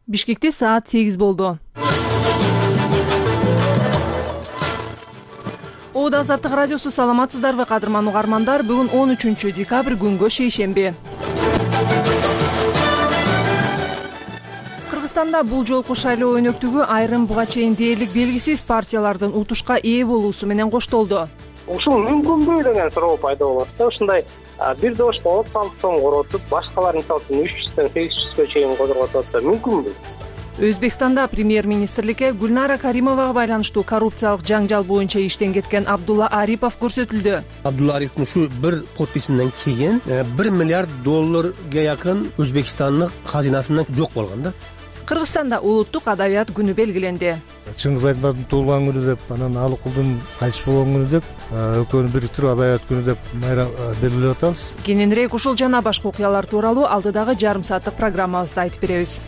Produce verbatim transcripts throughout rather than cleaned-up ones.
Бишкекте саат сегиз болду. Оодо Азаттык радиосу, саламатсыздарбы кадырман угармандар? Бүгүн он үчүнчү декабрь, күнгө шейшемби. Кыргызстанда бул жолку шайлоо өнөктүгү айрым буга чейин дээрлик белгисиз партиялардын утушка ээ болуусу менен коштолду. Ушул мүмкүнбү деген суроо пайда болот да. Ушундай бир дош болуп алты сом коротуп, башкалар мисалы үчүн үч жүздөн сегиз жүзгө чейин козготот да, мүмкүнбү? Өзбекстанда премьер-министрликке Гүлнара Каримовага байланыштуу коррупциялык жаңжал боюнча иштен кеткен Абдулла Арипов көрсөтүлдү. Абдулла Ариповдун ушу бир подписинен кийин бир миллиард долларга жакын Өзбекстандын казинасынан жок болгон да. Кыргызстанда улуттук адабият күнү белгиленди. Чыңгыз Айтматовдун туулган күнү деп, анан Алыкулдун кайтыш болгон күнү деп, экөөнү бириктирип адабият күнү деп майрам белгилеп атабыз. Кененирээк ушул жана башка окуялар тууралуу алдыдагы жарым сааттык программабызда айтып беребиз.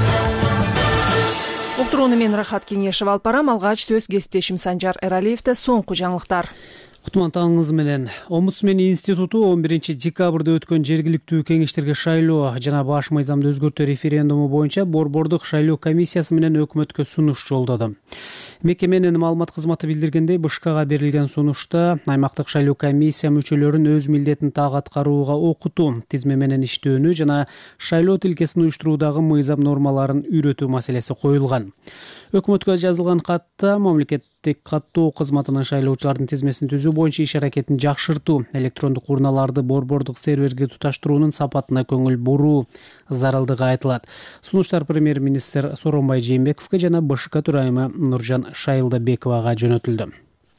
Уктурууну мен Рахат Кеңешева алып барам. Алгач сөз кесиптешим Санжар Эралиевде. Соңку жаңылыктар. Кутман таңыңыз менен. Омбудсмен институту он биринчи декабрда өткөн жергиликтүү кеңештерге шайлоо жана баш мыйзамды өзгөртүү референдуму боюнча борбордук шайлоо комиссиясы менен өкмөткө сунуш жолдоду. Мекеменин маалымат кызматы билдиргендей, БШКга берилген сунушта аймактык шайлоо комиссия мүчөлөрүн өз милдетин так аткарууга окутуу, тизме менен иштөөнү жана шайлоо тилкесин уюштуруудагы мыйзам нормаларын үйрөтүү маселеси коюлган. Өкмөткө жазылган катта мамлекеттик каттоо кызматынын шайлоочулардын тизмесин түзүү боюнча иш аракетин жакшыртуу, электрондук урналарды борбордук серверге туташтыруунун сапатына көңүл буруу зарылдыгы айтылат. Сунуштар премьер-министр Сооронбай Жээнбековго жана БШК төрайымы Нуржан Шайылдабековага жөнөтүлдү.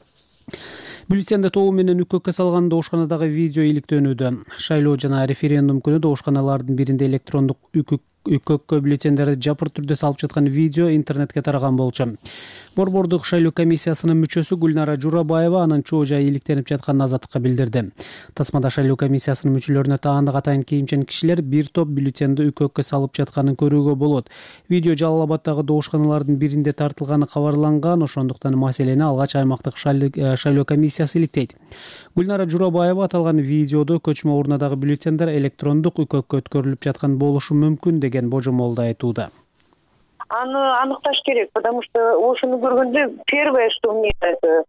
Бюллетенди тобу менен үкөккө салган добушканадагы видео иликтөөнүүдө. Шайлоо жана референдум күнү добушканалардын биринде электрондук үкөккө бюллетендерди жапыр түрдө салып жаткан видео интернетке тараган болчу. Борбордук шайлоо комиссиясынын мүчөсү Гүлнара Журабаева анын чоо жайы иликтенип жатканын Азаттыкка билдирди. Тасмада шайлоо комиссиясынын мүчөлөрүнө таандык атайын кийимчен кишилер бир топ бюллетенди үкөккө салып жатканын көрүүгө болот. Видео Жалал-Абаддагы добушканалардын биринде тартылганы кабарланган, ошондуктан маселени алгач аймактык шайлоо комиссиясы иликтейт. Гүлнара Журабаева аталган видеодо көчмө урнадагы бюллетендер электрондук үкөккө өткөрүлүп жаткан болушу мүмкүн деген божомолду айтууда. Аны аныкташ керек, потому что ошону көргөндө первое, что мне это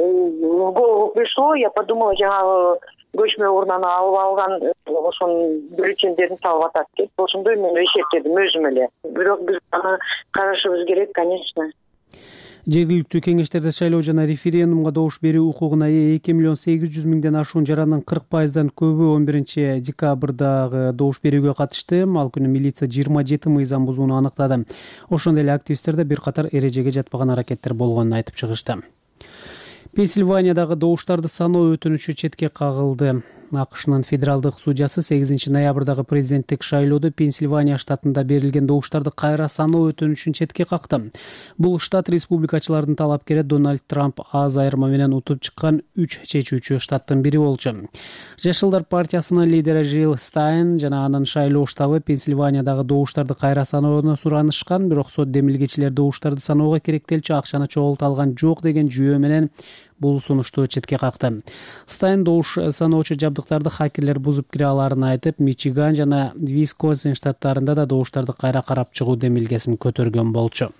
в голову пришло, я подумала, жаңагы көчмө урнаны алып алган ошонун бюллетендерин салып атат деп, ошондой мен эсептедим өзүм эле. Бирок биз аны карашыбыз керек, конечно. Жергиликтүү кеңештерде шайлоо жана референдумга добуш берүү укугуна ээ эки миллион сегиз жүз миңден ашуун жарандын кырк пайыздан көбү он биринчи декабрдагы добуш берүүгө катышты. Ал күнү милиция жыйырма жети мыйзам бузууну аныктады. Ошондой эле активисттерде бир катар эрежеге жатпаган аракеттер болгонун айтып чыгышты. Пенсильваниядагы добуштарды саноо өтүнүчү четке кагылды. АКШнын федералдык судьясы сегизинчи ноябрдагы президенттик шайлоодо Пенсильвания штатында берилген добуштарды кайра саноо өтүнүчүн четке какты. Бул штат республикачылардын талапкери Дональд Трамп аз айырма менен утуп чыккан үч чечүүчү штаттын бири болчу. Жашылдар партиясынын лидери Жил Стайн жана анын шайлоо штабы Пенсильваниядагы добуштарды кайра саноону суранышкан, бирок сот демилгечилер добуштарды саноого керектелчү акчаны чогулта алган жок деген жүйө менен бул сунушту четке какты. Стайн добуш саноочу жабдыктарды хакерлер бузуп кире аларын айтып, Мичиган жана Висконсин штаттарында да добуштарды кайра карап чыгуу демилгесин көтөргөн болчу.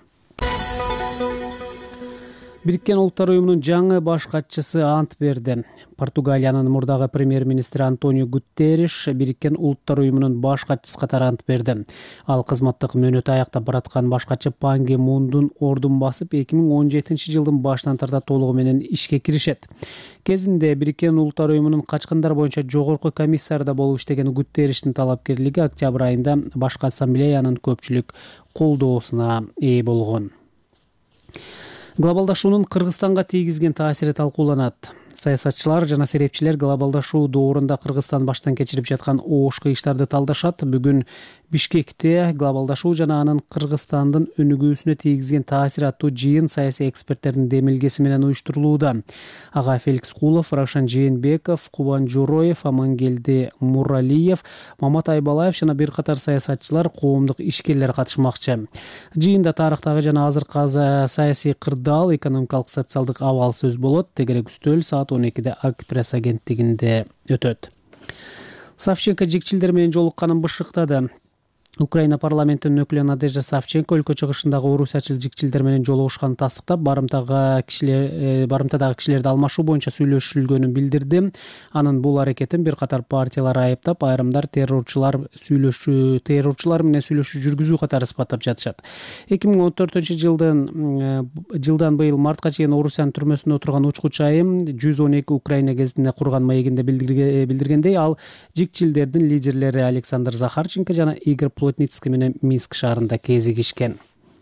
Бириккен Улуттар уюмунун жаңы баш катчысы ант берди. Португалиянын мурдагы премьер-министри Антонио Гутерриш Бириккен Улуттар уюмунун баш катчысы катары ант берди. Ал кызматтык мөөнөтү аяктап бараткан баш катчы Пан Ги Мундун ордун басып эки миң он жетинчи жылдын башынан тарта толугу менен ишке киришет. Кезинде Бириккен Улуттар уюмунун качкындар боюнча жогорку комиссарда болуп иштеген Гутерриштин талапкерлиги октябрь айында башкы ассамблеянын көпчүлүк колдоосуна ээ болгон. Глобалдашуунун Кыргызстанга тийгизген таасири талкууланат. Саясатчылар жана серепчилер глобалдашуу доорунда Кыргызстан баштан кечирип жаткан оошку иштарды талдашат. Бүгүн Бишкекте глобалдашуу жана анын Кыргызстандын өнүгүүсүнө тийгизген таасир аттуу жыйын саясий эксперттердин демилгеси менен уюштурулууда. Ага Феликс Кулов, Рашан Жээнбеков, Кубан Жороев, Амангелди Муралиев, Мамат Айбалаев жана бир катар саясатчылар, коомдук ишкерлер катышмакчы. Жыйында тарыхтагы жана азыркы саясий кырдаал, экономикалык социалдык абал сөз болот. Тегерек үстөл саат он экиде Ак пресс агенттигинде өтөт. Савченко жекчилдер менен жолукканын бышыктады. Украина парламентинин өкүлү Надежда Савченко өлкө чыгышындагы орусячыл жикчилдер менен жолугушканын тастыктап, барымтага кишилер барымтадагы кишилерди алмашуу боюнча сүйлөшүлгөнүн билдирди. Анын бул аракетин бир катар партиялар айыптап, айрымдар террорчулар сүйлөшүү террорчулар менен сүйлөшүү жүргүзүү катары сыпаттап жатышат. эки миң он төртүнчү жылдын жылдан быйыл мартка чейин Орусиянын түрмөсүндө отурган учкучу айым жүз он эки Украина гезитине курган маегинде билдиргендей, ал жикчилдердин лидерлери Александр Захарченко жана Игорь Плотницкий менен Минск шаарында кезигишкен.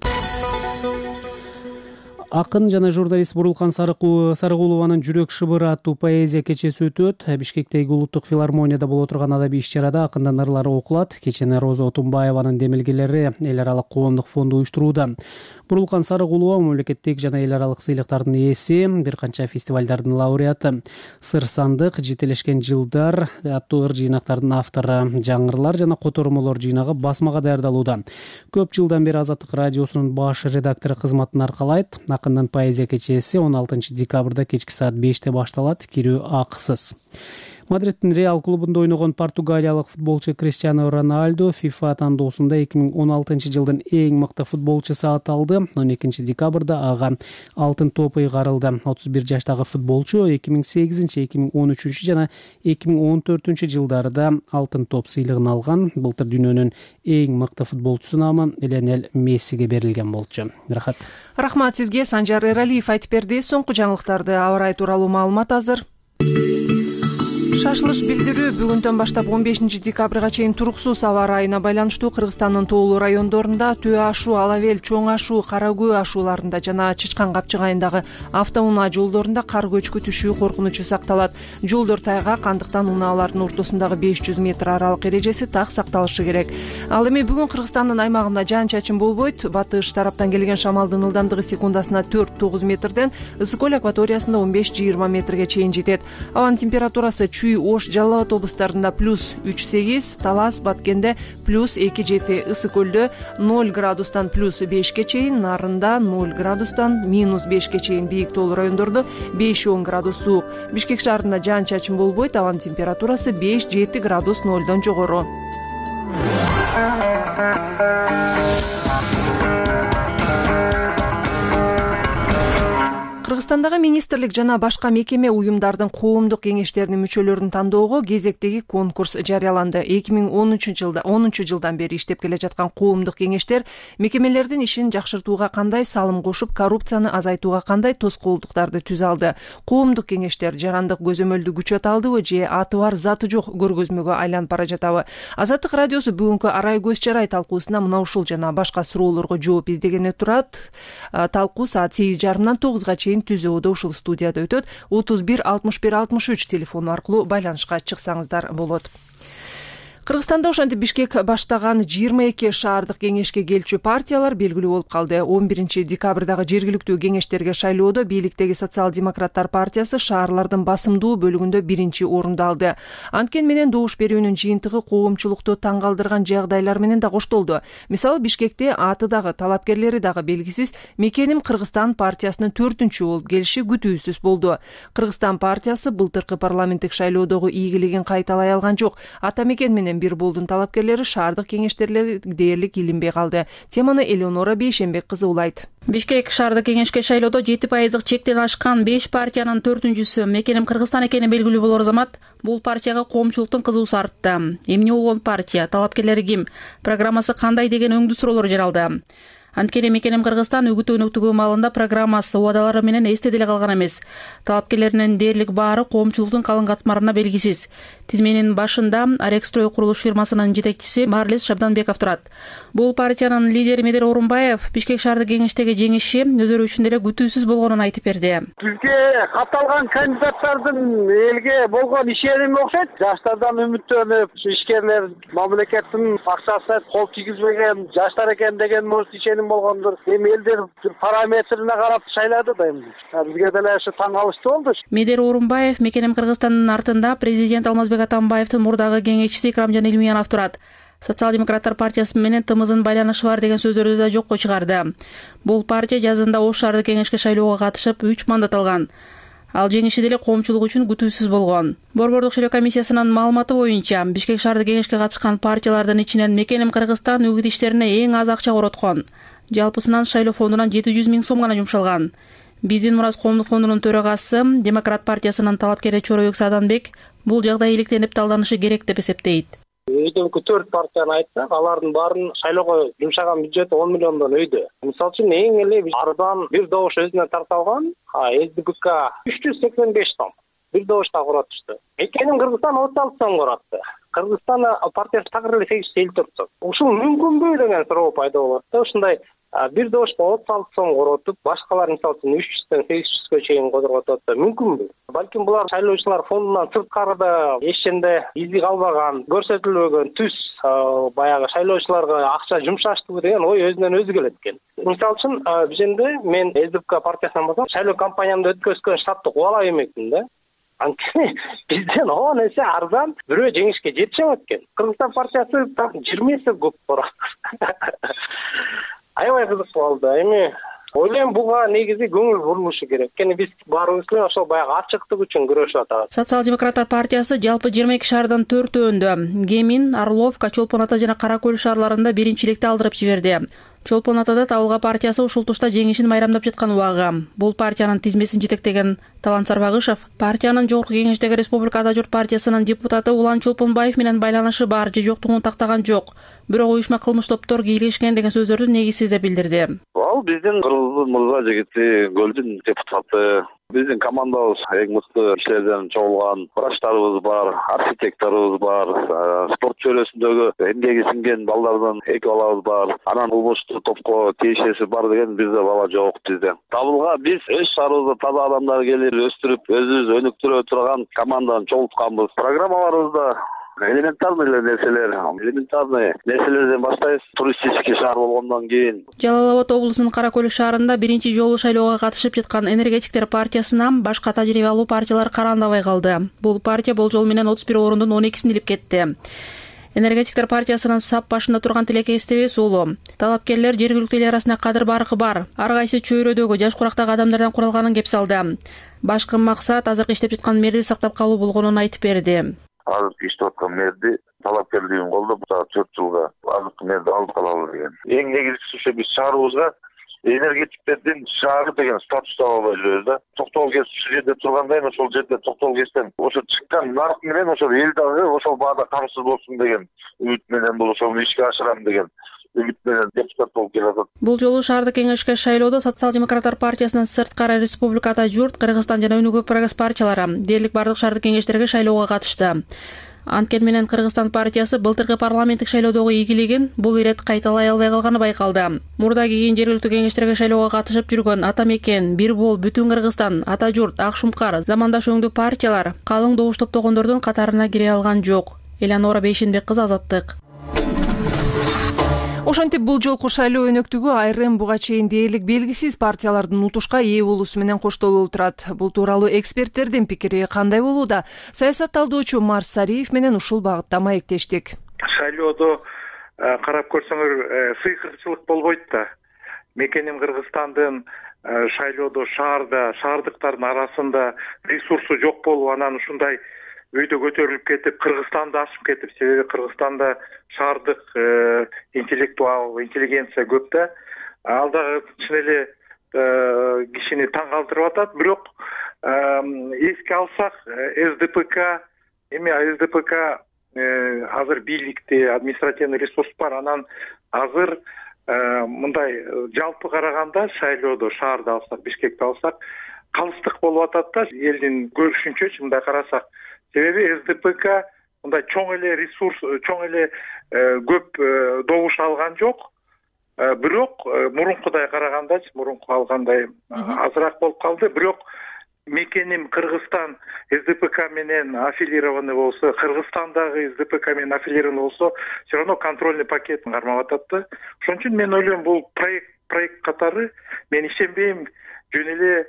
Акын жана журналист Бурулкан Сарыгулованын жүрөк шыбыры аттуу поэзия кечеси өтөт. Бишкектеги улуттук филармонияда болуп отурган адабий иш-чарада акындын ырлары окулат. Кечени Роза Отунбаеванын демилгелери эл аралык коомдук фонду уюштурууда. Бурулкан Сарыгулова мамлекеттик жана эл аралык сыйлыктардын ээси, бир канча фестивалдардын лауреаты. Сыр сандык, жетелешкен жылдар аттуу ыр жыйнактардын автору. Жаңырлар жана котормолор жыйнагы басмага даярдалууда. Көп жылдан бери Азаттык радиосунун баш редактору кызматын аркалайт. Акындын поэзия кечеси он алтынчы декабрда кечки саат беште башталат. Кирүү акысыз. Мадридтин Реал клубунда ойногон португалиялык футболчу Криштиану Роналду FIFA тандоосунда эки миң он алтынчы жылдын эң мыкты футболчусу аталды. он экинчи декабрда ага алтын топу ыйгарылды. отуз бир жаштагы футболчу эки миң сегизинчи, эки миң он үчүнчү жана эки миң он төртүнчү жылдарда алтын топ сыйлыгын алган. Былтыр дүйнөнүн эң мыкты футболчусу наамы Лионель Мессиге берилген болчу. Рахат. Рахмат сизге. Санжар Эралиев айтып берди. Соңку жаңылыктарды аба ырайы тууралуу маалымат азыр. Шашылыш билдирүү бүгүндөн баштап он бешинчи декабрга чейин туруксуз аба ырайына байланыштуу Кыргызстандын тоолуу райондорунда Төө ашуу, Алавел, Чоң ашуу, Кара Көө ашууларында жана Чычкан Капчыгайындагы автоунаа жолдорунда кар көчкү түшүү коркунучу сакталат. Жолдор тайгак, андыктан унаалардын ортосундагы беш жүз метр аралык эрежеси так сакталышы керек. Ал эми бүгүн Кыргызстандын аймагында жаан-чачын болбойт. Батыш тараптан келген шамалдын ылдамдыгы секундасына төрт тогуз метрден, ысык көл акваториясында он беш жыйырма метрге чейин жетет. Абанын температурасы Чүй, Ош, Жалал Абад облустарында плюс үч сегиз, Талас, Баткенде плюс эки жети, ысык көлдө ноль градустан плюс бешке чейин, Нарында ноль градустан минус бешке чейин, бийик тоолуу райондордо беш он градус суук. Бишкек шаарында жаан-чачын болбойт, абанын температурасы беш жети градус нолдон жогору. Кыргызстандагы министрлик жана башка мекеме уюмдардын коомдук кеңештеринин мүчөлөрүн тандоого кезектеги конкурс жарыяланды. эки миң онунчу жылда онунчу жылдан бери иштеп келе жаткан коомдук кеңештер мекемелердин ишин жакшыртууга кандай салым кошуп, коррупцияны азайтууга кандай тоскоолдуктарды түзө алды? Коомдук кеңештер жарандык көзөмөлдү күчөтө алдыбы же аты бар заты жок көргөзмөгө айланып бара жатабы? Азаттык радиосу бүгүнкү арай көз чарай талкуусуна мына ушул жана башка суроолорго жооп издегени турат. Талкуу саат сегиз жарымдан тогузга чейин түзөөдө ушул студияда өтөт. отуз бир алтымыш бир алтымыш үч телефону аркылуу байланышка чыксаңыздар болот. Кыргызстанда ошентип Бишкек баштаган жыйырма эки шаардык кеңешке келчү партиялар белгилүү болуп калды. он биринчи декабрдагы жергиликтүү кеңештерге шайлоодо бийликтеги Социал-демократтар партиясы шаарлардын басымдуу бөлүгүндө биринчи орунду алды. Анткен менен добуш берүүнүн жыйынтыгы коомчулукту таң калтырган жагдайлар менен да коштолду. Мисалы Бишкекте аты дагы, талапкерлери дагы белгисиз Мекеним Кыргызстан партиясынын төртүнчү болуп келиши күтүүсүз болду. Кыргызстан партиясы былтыркы парламенттик шайлоодогу ийгилигин кайталай алган жок. Ата Мекен менен бир болдун талапкерлери шаардык кеңештерлери дээрлик илинбей калды. Теманы Элеонора Бейшенбек кызы улайт. Бишкек шаардык кеңешке шайлоодо жети пайыздык чектен ашкан беш партиянын төртүнчүсү Мекеним Кыргызстан экени белгилүү болор замат бул партияга коомчулуктун кызуусу артты. Эмне болгон партия, талапкерлери ким, программасы кандай деген өңдүү суроолор жаралды. Анткени Мекеним Кыргызстан үгүт өнөктүгү маалында программасы, убадалары менен эсте деле калган эмес. Талапкерлеринин дээрлик баары коомчулуктун калың катмарына белгисиз. Тизменин башында Арекстрой курулуш фирмасынын жетекчиси Марлис Шабданбеков турат. Бул партиянын лидери Медер Орунбаев Бишкек шаардык кеңештеги жеңиши өздөрү үчүн деле күтүүсүз болгонун айтып берди. Бизге катталган кандидаттардын элге болгон ишеними окшойт. Жаштардан үмүттөнүп, ишкерлер мамлекеттин акчасы кол тийгизбеген жаштар экен деген может ишеним болгондур. Эми элдер параметрине карап шайлады да эми. Бизге деле ушу таң калыштуу болду. Медер Орунбаев Мекеним Кыргызстандын артында президент Алмазбек Атамбаевдин мурдагы кеңешчиси Икрамжан Илмиянов турат. Социал-демократтар партиясы менен тымызын байланышы бар деген сөздөрдү да жокко чыгарды. Бул партия жазында Ош шаардык кеңешке шайлоого катышып үч мандат алган. Ал жеңиши деле коомчулук үчүн күтүүсүз болгон. Борбордук шайлоо комиссиясынын маалыматы боюнча, Бишкек шаардык кеңешке катышкан партиялардын ичинен Мекеним Кыргызстан үгүт иштерине эң аз акча короткон. Жалпысынан шайлоо фондунан жети жүз миң сом гана жумшалган. Биздин Мурас коомдук фондунун төрагасы, Демократ партиясынын талапкери Чоробек Саданбек бул жагдай иликтенип талданышы керек деп эсептейт. Өйдөнкү төрт партияны айтсак, алардын баарын шайлоого жумшаган бюджети он миллиондон өйдө. Мисалы үчүн эң эле арзан бир добуш өзүнө тарта алган СДПК үч жүз сексен беш сом бир добушта коротушту. Мекеним Кыргызстан отуз алты сом коротtu. Кыргызстан партиясы такыр эле сегиз жүз элүү төрт сом. Ушул мүмкүнбү деген суроо пайда болот да. Ушундай бир добушта отуз алты сом коротуп, башкалар мисалы үчүн үч жүздөн сегиз жүзгө чейин кодурготот да мүмкүнбү? Балким булар шайлоочулар фондунан сырткарыда эчтенде изи калбаган, көрсөтүлбөгөн түз баягы шайлоочуларга акча жумшаштыбы деген ой өзүнөн өзү келет экен. Мисалы үчүн бизде мен СДПК партиясынан болсом, шайлоо кампаниямды өткөзгөн штатты кубалап эмекмин да. Анткени бизден он эсе арзан бирөө жеңишке жетише алат экен. Кыргызстан партиясы так жыйырма эсе көп барат. Аябай кызык болду. Эми ойлойм буга негизи көңүл бурулушу керек. Анткени биз баарыбыз эле ошол баягы ачыктык үчүн күрөшүп атабыз. Социал-демократтар партиясы жалпы жыйырма эки шаардан төртөөндө Гемин, Орловка, Чолпон Ата жана Кара Көл шаарларында биринчиликти алдырып жиберди. Чолпон Атада Табылга партиясы ушул тушта жеңишин майрамдап жаткан убагы. Бул партиянын тизмесин жетектеген Талант Сарбагышев партиянын жогорку кеңештеги Республика Ата журт партиясынын депутаты Улан Чолпонбаев менен байланышы бар же жоктугун тактаган жок. Бирок уюшма кылмыш топтор кийлешкен деген сөздөрдү негизсиз деп билдирди. Ал биздин Кыргыздын мырза жигити, Көлдүн депутаты. Биздин командабыз эң мыкты кишилерден чогулган врачтарыбыз бар, архитекторубуз бар, спорт чөйрөсүндөгү эмгеги сиңген балдардын эки балабыз бар. Анан кылмыштуу топко тиешеси бар деген бизде бала жок бизде. Табылга биз өз шаарыбызда таза адамдар келип өстүрүп, өзүбүз өнүктүрө турган команданы чогултканбыз. Программаларыбызда элементарный нерселер, элементарный нерселерден баштайбыз. Туристический шаар болгондон кийин Жалал Абад облусунун Кара Көл шаарында биринчи жолу шайлоого катышып жаткан энергетиктер партиясынан башка тажрыйба алуу партиялар карандабай калды. Бул партия болжол менен отуз бир орундун он экисин илип кетти. Энергетиктер партиясынын сап башында турган Тилеке Эстебес уулу. Талапкерлер жергиликтүү эл арасында кадыр баркы бар. Ар кайсы чөйрөдөгү жаш курактагы адамдардан куралганын кеп салды. Башкы максат азыркы иштеп жаткан мэрди сактап калуу болгонун айтып берди. Азыркы иштеп аткан мэрди талапкерлигин колдоп, төрт жылга азыркы мэрди алып калалы деген. Эң негизгиси ошо биз шаарыбызга энергетиктердин шаары деген статус таба албай жүрөбүз да. Токтогул КЭС ушул жерде тургандай, ошол жерде Токтогул КЭСтен ошо чыккан нарк менен ошол эл дагы ошол баада камсыз болсун деген үмүт менен бул ошону ишке ашырам деген үмүт менен депутат болуп келатат. Бул жолу шаардык кеңешке шайлоодо Социал-демократтар партиясынын сырткары Республика Ата журт, Кыргызстан жана Өнүгүү прогресс партиялары дээрлик бардык шаардык кеңештерге шайлоого катышты. Анткени менен Кыргызстан партиясы былтыркы парламенттик шайлоодогу ийгилигин бул ирет кайталай албай калганы байкалды. Мурда кийин жергиликтүү кеңештерге шайлоого катышып жүргөн Ата Мекен, Бир Бул, Бүтүн Кыргызстан, Ата журт, Ак Шумкар, замандаш өңдүү партиялар калың добуш топтогондордун катарына кире алган жок. Элянора Бейшенбек кызы, Азаттык. Ошентип бул жолку шайлоо өнөктүгү айрым буга чейин дээрлик белгисиз партиялардын утушка ээ болуусу менен коштолуп турат. Бул тууралуу эксперттердин пикири кандай болууда? Саясатталдоочу Марс Сариев менен ушул багытта маектештик. Шайлоодо карап көрсөңөр сыйкырчылык болбойт да. Мекеним Кыргызстандын шайлоодо шаарда, шаардыктардын арасында ресурсу жок болуп, анан ушундай өйдө көтөрүлүп кетип, Кыргызстанды ашып кетип, себеби Кыргызстанда шаардык интеллектуал, интеллигенция көп да. Ал дагы чын эле кишини таң калтырып атат. Бирок эске алсак, СДПК, эми СДПК азыр бийликте административный ресурс бар, анан азыр мындай жалпы караганда шайлоодо шаарда алсак, Бишкекти алсак, калыстык болуп атат да элдин көрүшүнчөчү мындай карасак. Себеби СДПК мындай чоң эле ресурс, чоң эле көп добуш алган жок. Бирок мурункудай карагандачы, мурунку алгандай азыраак болуп калды. Бирок Мекеним Кыргызстан СДПК менен аффилированный болсо, Кыргызстандагы СДПК менен аффилированный болсо, все равно контрольный пакетин кармап атат да. Ошон үчүн мен ойлойм, бул проект проект катары мен ишенбейм, жөн эле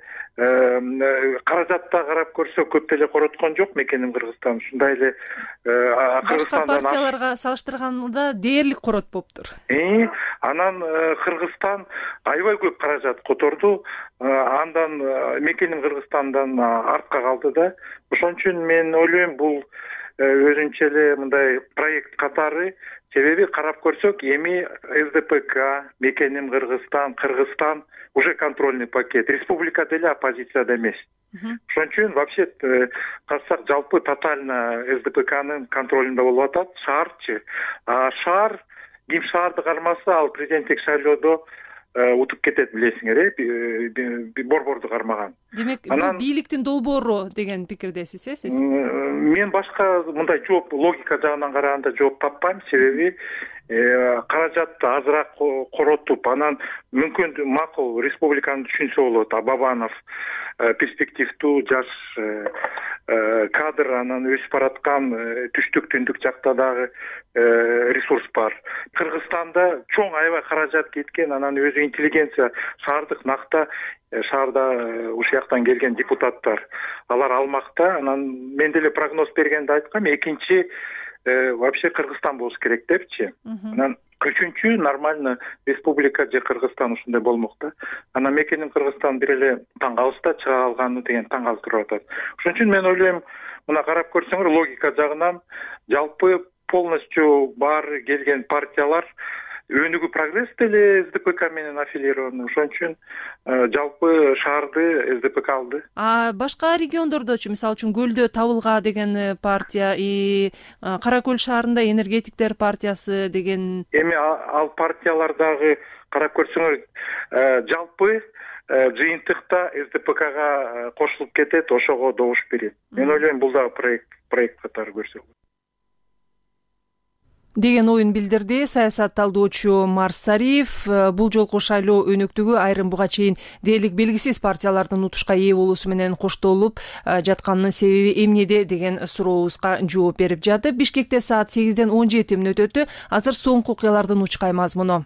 каражатта карап көрсөк көп деле короткон жок мекеним Кыргызстан. Ушундай эле башка партияларга салыштырганда дээрлик коротпоптур. Анан Кыргызстан аябай көп каражат которду. Андан мекеним Кыргызстандан артка калды да. Ошон үчүн мен ойлойм бул өзүнчө эле мындай проект катары. Себеби карап көрсөк, эми эс дэ пэ ка, мекеним Кыргызстан, Кыргызстан уже контрольный пакет. Республика деле оппозицияда эмес. Ошон үчүн вообще карасак жалпы тотально эс дэ пэ канын контролунда болуп атат. Шаарчы. А шаар, ким шаарды кармаса, ал президенттик шайлоодо утуп кетет, билесиңер, э, борборду кармаган. Демек, бул бийликтин долбоору деген пикирдесиз, э, сиз? Мен башка мындай жооп, логика жагынан караганда жооп таппайм, себеби каражатты азыраак коротуп, анан мүмкүн макул республиканы түшүнсө болот. Бабанов перспективдүү жаш кадр, анан өсүп бараткан түштүк түндүк жакта дагы ресурс бар. Кыргызстанда чоң аябай каражат кеткен, анан өзү интеллигенция, шаардык накта шаарда ушул жактан келген депутаттар, алар алмакта. Анан мен деле прогноз бергенде айткам, экинчи вообще Кыргызстан болуш керек депчи. Анан үчүнчү нормально республика же Кыргызстан ушундай болмок да. Анан мекеним Кыргызстан бир эле таң калышта чыга алганы деген таң калып туруп атат. Ошон үчүн мен ойлойм, мына карап көрсөңөр, логика жагынан жалпы полностью баары келген партиялар өнүгүү прогресс деле эс дэ пэ ка менен аффилированы. Ошон үчүн жалпы шаарды эс дэ пэ ка алды. А башка региондордочу, мисалы үчүн Көлдө Табылга деген партия, и Кара Көл шаарында энергетиктер партиясы деген. Эми ал партиялар дагы карап көрсөңөр, жалпы жыйынтыкта эс дэ пэ кага кошулуп кетет, ошого добуш берет. Мен ойлойм, бул дагы проект проект катары көрсөк деген оюн билдирди саясат талдоочу Марсариев. Бул жолку шайлоо өнөктүгү айрым буга чейин дээрлик белгисиз партиялардын утушка ээ болуусу менен коштолуп жатканынын себеби эмнеде деген сурообузга жооп берип жатып, Бишкекте саат сегизден он жети мүнөт өтү. Азыр соңку окуялардын учкай мазмуну.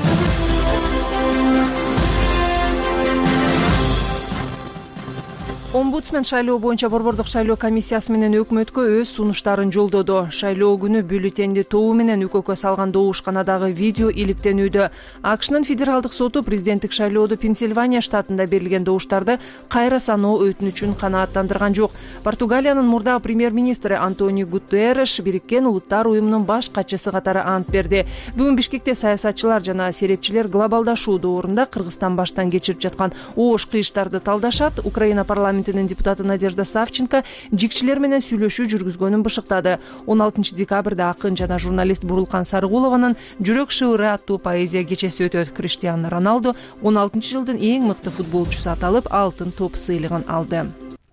Омбудсмен шайлоо боюнча борбордук шайлоо комиссиясы менен өкмөткө өз сунуштарын жолдоду. Шайлоо күнү бюллетенди тобу менен укөккө салган добушканадагы видео иликтенүүдө. АКШнын федералдык соту президенттик шайлоодо Пенсильвания штатында берилген добуштарды кайра саноо өтүнүчүн канааттандырган жок. Португалиянын мурдагы премьер-министри Антонио Гутерреш Бириккен Улуттар уюмунун баш катчысы катары ант берди. Бүгүн Бишкекте саясатчылар жана серепчилер глобалдашуу доорунда Кыргызстан баштан кечирип жаткан оош кыйыштарды талдашат. Украина парламентинин депутаты Надежда Савченко жикчилер менен сүйлөшүү жүргүзгөнүн бышыктады. он алтынчы декабрда акын жана журналист Бурулкан Сарыгулованын жүрөк шыбыры аттуу поэзия кечеси өтөт. Криштиану Роналду он алтынчы жылдын эң мыкты футболчусу аталып, алтын топ сыйлыгын алды.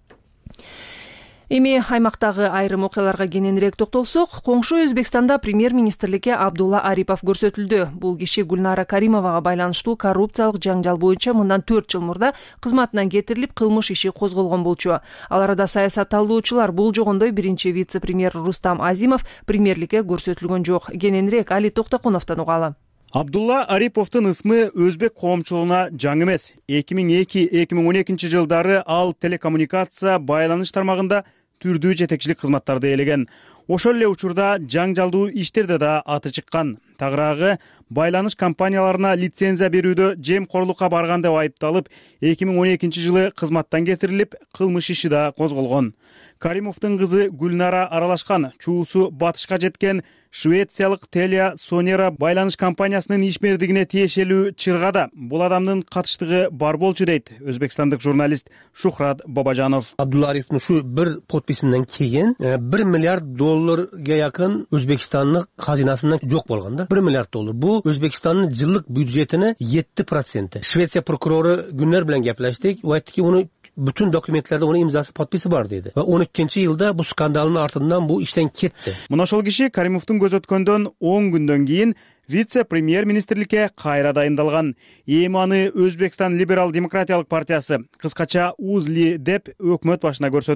Эми аймактагы айрым окуяларга кененирээк токтолсок, коңшу Өзбекстанда премьер-министрликке Абдулла Арипов көрсөтүлдү. Бул киши Гүлнара Каримовага байланыштуу коррупциялык жаңжал боюнча мындан төрт жыл мурда кызматынан кетирилип, кылмыш иши козголгон болчу. Ал арада саясат талдоочулар булжогондой биринчи вице-премьер Рустам Азимов премьерликке көрсөтүлгөн жок. Кененирээк Али Токтокуновдон угалы. Абдулла Ариповдун ысмы өзбек коомчулугуна жаңы эмес. эки миң эки — эки миң он экинчи жылдары ал телекоммуникация байланыш тармагында түрдүү жетекчилик кызматтарды ээлеген. Ошол эле учурда жаңжалдуу иштерде да аты чыккан. Тагыраагы байланыш компанияларына лицензия берүүдө жемкорлукка барган деп айыпталып, эки миң он экинчи жылы кызматтан кетирилип, кылмыш иши да козголгон. Каримовдун кызы Гүлнара аралашкан, чуусу батышка жеткен швециялык Telia Sonera байланыш компаниясынын ишмердигине тиешелүү чыргада бул адамдын катыштыгы бар болчу дейт өзбекстандык журналист Шухрат Бабажанов. Абдулла Ариповдун ушу бир подписинен кийин бир миллиард долларга жакын Өзбекстандын казинасынан жок болгон да. бир миллиард доллар. Бул Өзбекстандын жылдык бюджетине жети проценти. Швеция прокурору Гүннер менен кеплештик. У айтты ки, уну bütün dokumentlerde onun imzası, подписи бар dedi. Ve он үчүнчү yılda bu skandalın артынан bu işten ketти. Мына ошол киши Каримовдун көз өткөндөн он күндөн кийин вице-премьер министрликке кайра дайындалган. Эми аны Өзбекстан либерал демократиялык партиясы, кыскача УЗЛИ деп өкмөт башына көрсөтүүдө.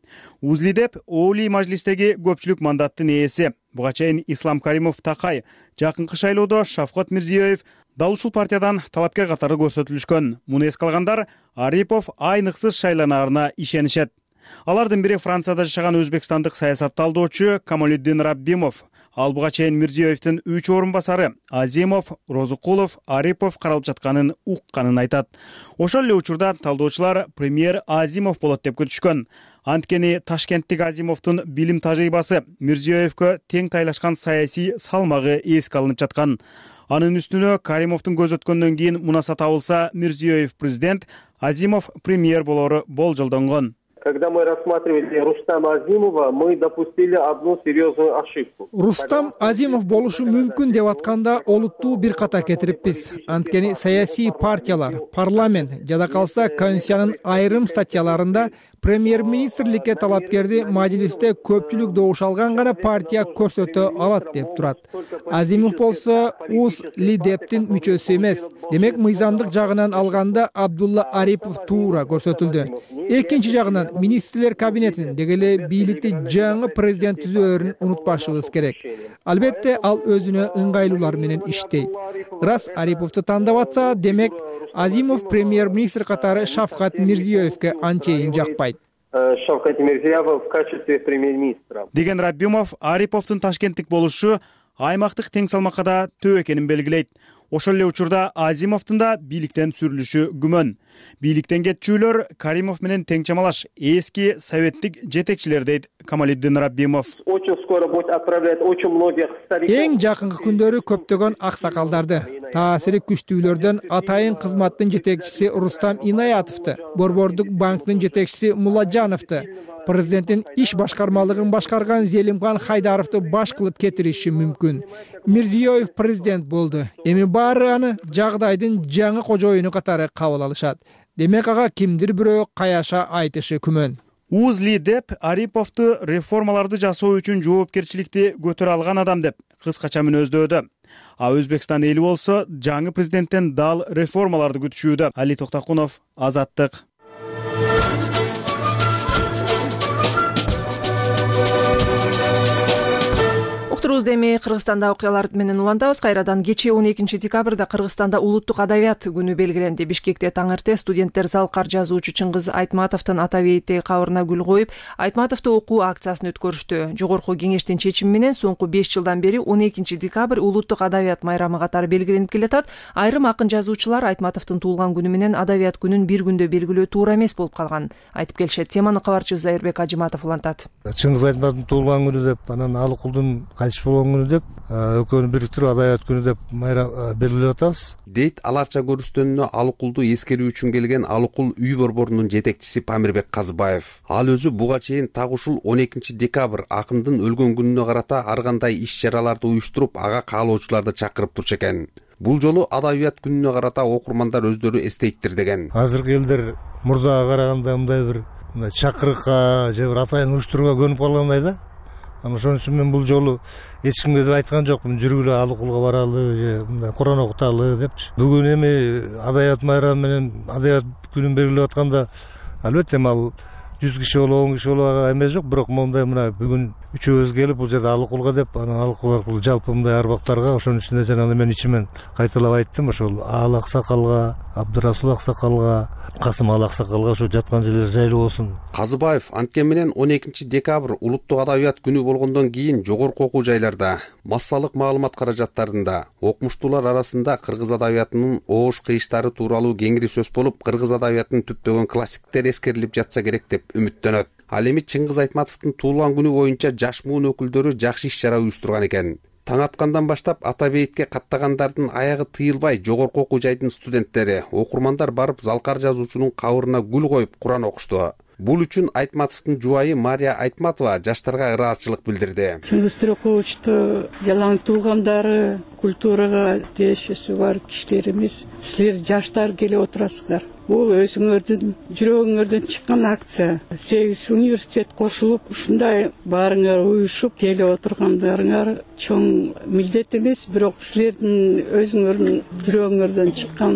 УЗЛИДЕП Олий мажлистеги көпчүлүк мандаттын ээси. Буга чейин Ислам Каримов Такай, жакынкы шайлоодо Шавкат Мирзиёев дал ушул партиядан талапкер катары көрсөтүлүшкөн. Муну эске алгандар Арипов айныксыз шайланаарына ишенишет. Алардын бири Францияда жашаган өзбекстандык саясат талдоочу Камалиддин Раббимов. Ал буга чейин Мирзиёевдин үч орун басары Азимов, Розукулов, Арипов каралып жатканын укканын айтат. Ошол эле учурда талдоочулар премьер Азимов болот деп күтүшкөн. Анткени Ташкенттик Азимовдун билим тажрыйбасы Мирзиёевгө тең тайлашкан саясий салмагы эске алынып жаткан. Анын үстүнө Каримовдун көз өткөндөн кийин мунаса табылса, Мирзиёев президент, Азимов премьер болору болжолдонгон. Когда мы рассматривали Рустама Азимова, мы допустили одну серьезную ошибку. Рустам Азимов болушу мүмкүн деп атканда олуттуу бир ката кетириппиз. Анткени саясий партиялар, парламент жада калса Конституциянын айрым статьяларында премьер-министрликке талапкерди мажлисте көпчүлүк добуш алган гана партия көрсөтө алат деп турат. Азимов болсо УЗЛИДЕПтин мүчөсү эмес. Демек мыйзамдык жагынан алганда Абдулла Арипов туура көрсөтүлдү. Экинчи жагынан министрлер кабинетин дегеле бийликти жаңы президент түзөөрүн унутпашыбыз керек. Албетте ал өзүнө ыңгайлуулар менен иштейт. Рас Ариповду тандап атса, демек Азимов премьер-министр катары Шавкат Мирзиёевге анчейин жакпайт. Шавкат Мирзиёев в качестве премьер-министра. Деген Раббимов Ариповдун Ташкенттик болушу аймактык тең салмакка да төө экенин белгилейт. Ошол эле учурда Азимовдун да бийликтен сүрүлүшү күмөн. Бийликтен кетчүлөр Каримов менен тең чамалаш эски советтик жетекчилер дейт Камалиддин Раббимов. Очень скоро будет отправлять очень многих стариков. Эң жакынкы күндөрү көптөгөн аксакалдарды, таасири күчтүүлөрдөн атайын кызматтын жетекчиси Рустам Инаятовду, Борбордук банктын жетекчиси Мулладжановду, президенттин иш башкармалыгын башкарган Зелимхан Хайдаровду баш кылып кетириши мүмкүн. Мирзиёев президент болду. Эми баары аны жагдайдын жаңы кожоюну катары кабыл алышат. Демек ага кимдир бирөө каяша айтышы күмөн. УЗЛИДЕП Ариповду реформаларды жасоо үчүн жоопкерчиликти көтөрө алган адам деп кыскача мүнөздөдү. А Өзбекстан эли болсо жаңы президенттен дал реформаларды күтүшүүдө. Али Токтакунов, Азаттык. Уктурубузда эми Кыргызстанда окуялар менен улантабыз. Кайрадан кечээ он экинчи декабрда Кыргызстанда улуттук адабият күнү белгиленди. Бишкекте таң эрте студенттер Залкар жазуучу Чыңгыз Айтматовдун ата бейиттеги кабырына гүл коюп, Айтматовду окуу акциясын өткөрүштү. Жогорку кеңештин чечими менен соңку беш жылдан бери он экинчи декабрь улуттук адабият майрамы катары белгиленип келатат. Айрым акын жазуучулар Айтматовдун туулган күнү менен адабият күнүн бир күндө белгилөө туура эмес болуп калган айтып келишет. Теманы кабарчыбыз Зайырбек Ажиматов улантат. Чыңгыз Айтматовдун туулган күнү деп, анан Алыкулдун кайтыш болгон күнү деп, экөөнү бириктирип адабият күнү деп майрам белгилеп атабыз. Дейт аларча көрүстөнүнө Алыкулду эскерүү үчүн келген Алыкул үй борборунун жетекчиси Памирбек Казыбаев. Ал өзү буга чейин так ушул он экинчи декабрь акындын өлгөн күнүнө карата ар кандай иш-чараларды уюштуруп, ага каалоочуларды чакырып турчу экен. Бул жолу адабият күнүнө карата окурмандар өздөрү эстейттир деген. Азыркы элдер мурдага караганда мындай бир чакырыкка же бир атайын уюштурууга көнүп калгандай да. Анан ошон үчүн мен бул жолу эч кимге деп айткан жокмун, жүргүлө Алыкулга баралы же мындай Куран окуталы депчи. Бүгүн эми адабият майрамы менен адабият күнүн белгилеп атканда, албетте ал жүз киши болобу, он киши болобу эмес жок, бирок мондай мына бүгүн үчөөбүз келип бул жерде Алыкулга деп, анан Алыкул аркылуу жалпы мындай арбактарга, ошонун ичинде жанагы мен ичимен кайталап айттым, ошол Ал Аксакалга, Абдырасул Аксакалга, Касым Ал Аксакалга ошо жаткан жерлер жайлуу болсун. Казыбаев анткени менен он экинчи декабрь улуттук адабият күнү болгондон кийин жогорку окуу жайларда, массалык маалымат каражаттарында окумуштуулар арасында кыргыз адабиятынын оош кыйыштары тууралуу кеңири сөз болуп, кыргыз адабиятынын түптөгөн классиктери эскерилип жатса керек деп үмүттөнөт. Ал эми Чыңгыз Айтматовдун туулган күнү боюнча жаш муун өкүлдөрү жакшы иш-чара уюштурган экен. Таң аткандан баштап ата бейитке каттагандардын аягы тыйылбай жогорку окуу жайдын студенттери, окурмандар барып Залкар жазуучунун кабырына гүл коюп Куран окушту. Бул үчүн Айтматовдун жубайы Мария Айтматова жаштарга ыраазычылык билдирди. Чыңгыз Троковичту жалаң туулгандары, культурага тиешеси бар кишилерimiz, силер жаштар келип отурасыздар. Бул өзүңөрдүн жүрөгүңөрдөн чыккан акция. сегиз университет кошулуп, ушундай баарыңар уюшуп келип отургандарыңар чоң милдет эмес, бирок силердин өзүңөрдүн жүрөгүңөрдөн чыккан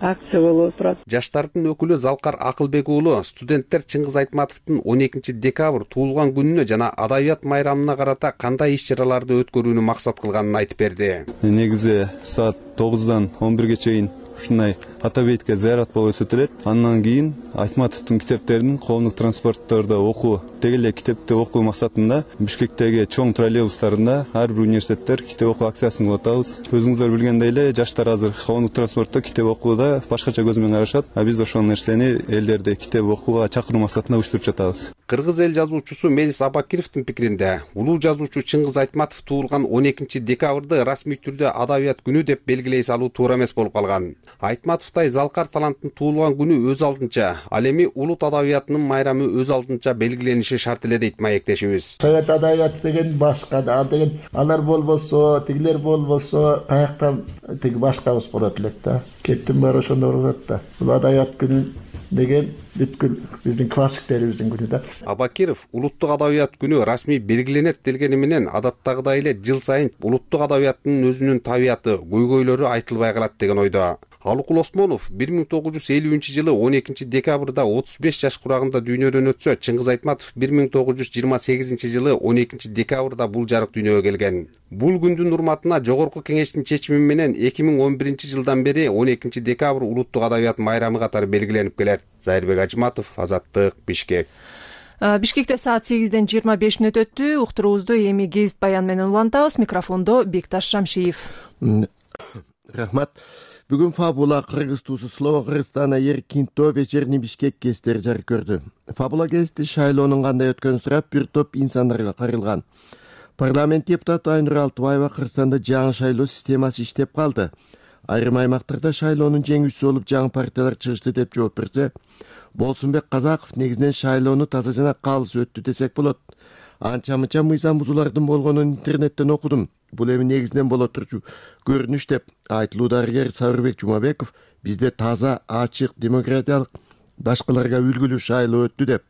акция болуп турат. Жаштардын өкүлү Залкар Акылбек уулу студенттер Чыңгыз Айтматовдун он экинчи декабрь туулган күнүнө жана адабият майрамына карата кандай иш-чараларды өткөрүүнү максат кылганын айтып берди. Негизи саат тогуздан он бирге чейин ушундай ата бейитке зыярат болуп өтүлөт. Андан кийин Айтматовдун китептерин коомдук транспорттордо окуу, деги эле китепти окуу максатында Бишкектеги чоң троллейбустарында ар бир университеттер китеп окуу акциясын кылып атабыз. Өзүңүздөр билгендей эле жаштар азыр коомдук транспортто китеп окууда башкача көз менен карашат. А биз ошол нерсени элдерди китеп окууга чакыруу максатында уюштуруп жатабыз. Кыргыз эл жазуучусу Мелис Абакировдун пикиринде, улуу жазуучу Чыңгыз Айтматов туулган он экинчи декабрды расмий түрдө адабият күнү деп белгилей салуу туура эмес болуп калган. Айтматовдай залкар таланттын туулган күнү өз алдынча, ал эми улут адабиятынын майрамы өз алдынча белгилениши шарт эле дейт маектешибиз. Совет адабияты деген башка, ал деген алар болбосо, тигилер болбосо, каяктан тиги башкабыз болот элек да. Кеттин баары ошондо ургат да. Бул адабият күнү деген бүткүл биздин классиктерибиздин күнү да. Абакиров улуттук адабият күнү расмий белгиленет дегени менен адаттагыдай эле жыл сайын улуттук адабияттын өзүнүн табияты, көйгөйлөрү айтылбай калат деген ойдо. Алыкул Осмонов бир миң тогуз жүз элүүнчү жылы он экинчи декабрда отуз беш жаш курагында дүйнөдөн өтсө, Чыңгыз Айтматов бир миң тогуз жүз жыйырма сегизинчи жылы он экинчи декабрда бул жарык дүйнөгө келген. Бул күндүн урматына Жогорку Кеңештин чечими менен эки миң он биринчи жылдан бери он экинчи декабрь улуттук адабият майрамы катары белгиленип келет. Зайырбек Ажматов, Азаттык, Бишкек. Бишкекте саат сегизден жыйырма беш мүнөт өттү. Уктуруубузду эми гезит баян менен улантабыз. Микрофондо Бекташ Шамшиев. Рахмат. Бүгүн Фабула Кыргыз туусу Слово Кыргызстана Еркинто вечерний Бишкек гезиттери жарык көрдү. Фабула гезити шайлоонун кандай өткөнүн сурап бир топ инсандарга карылган. Парламент депутаты Айнур Алтыбаева Кыргызстанда жаңы шайлоо системасы иштеп калды. Айрым аймактарда шайлоонун жеңүүчүсү болуп жаңы партиялар чыгышты деп жооп берсе, Болсунбек Казаков негизинен шайлоону таза жана калыс өттү десек болот. Анча-мынча мыйзам бузуулардын болгонун интернеттен окудум. Бул эми негизинен боло турчу көрүнүш деп айтылуу дарыгер Сабырбек Жумабеков бизде таза, ачык, демократиялык, башкаларга үлгүлүү шайлоо өттү деп.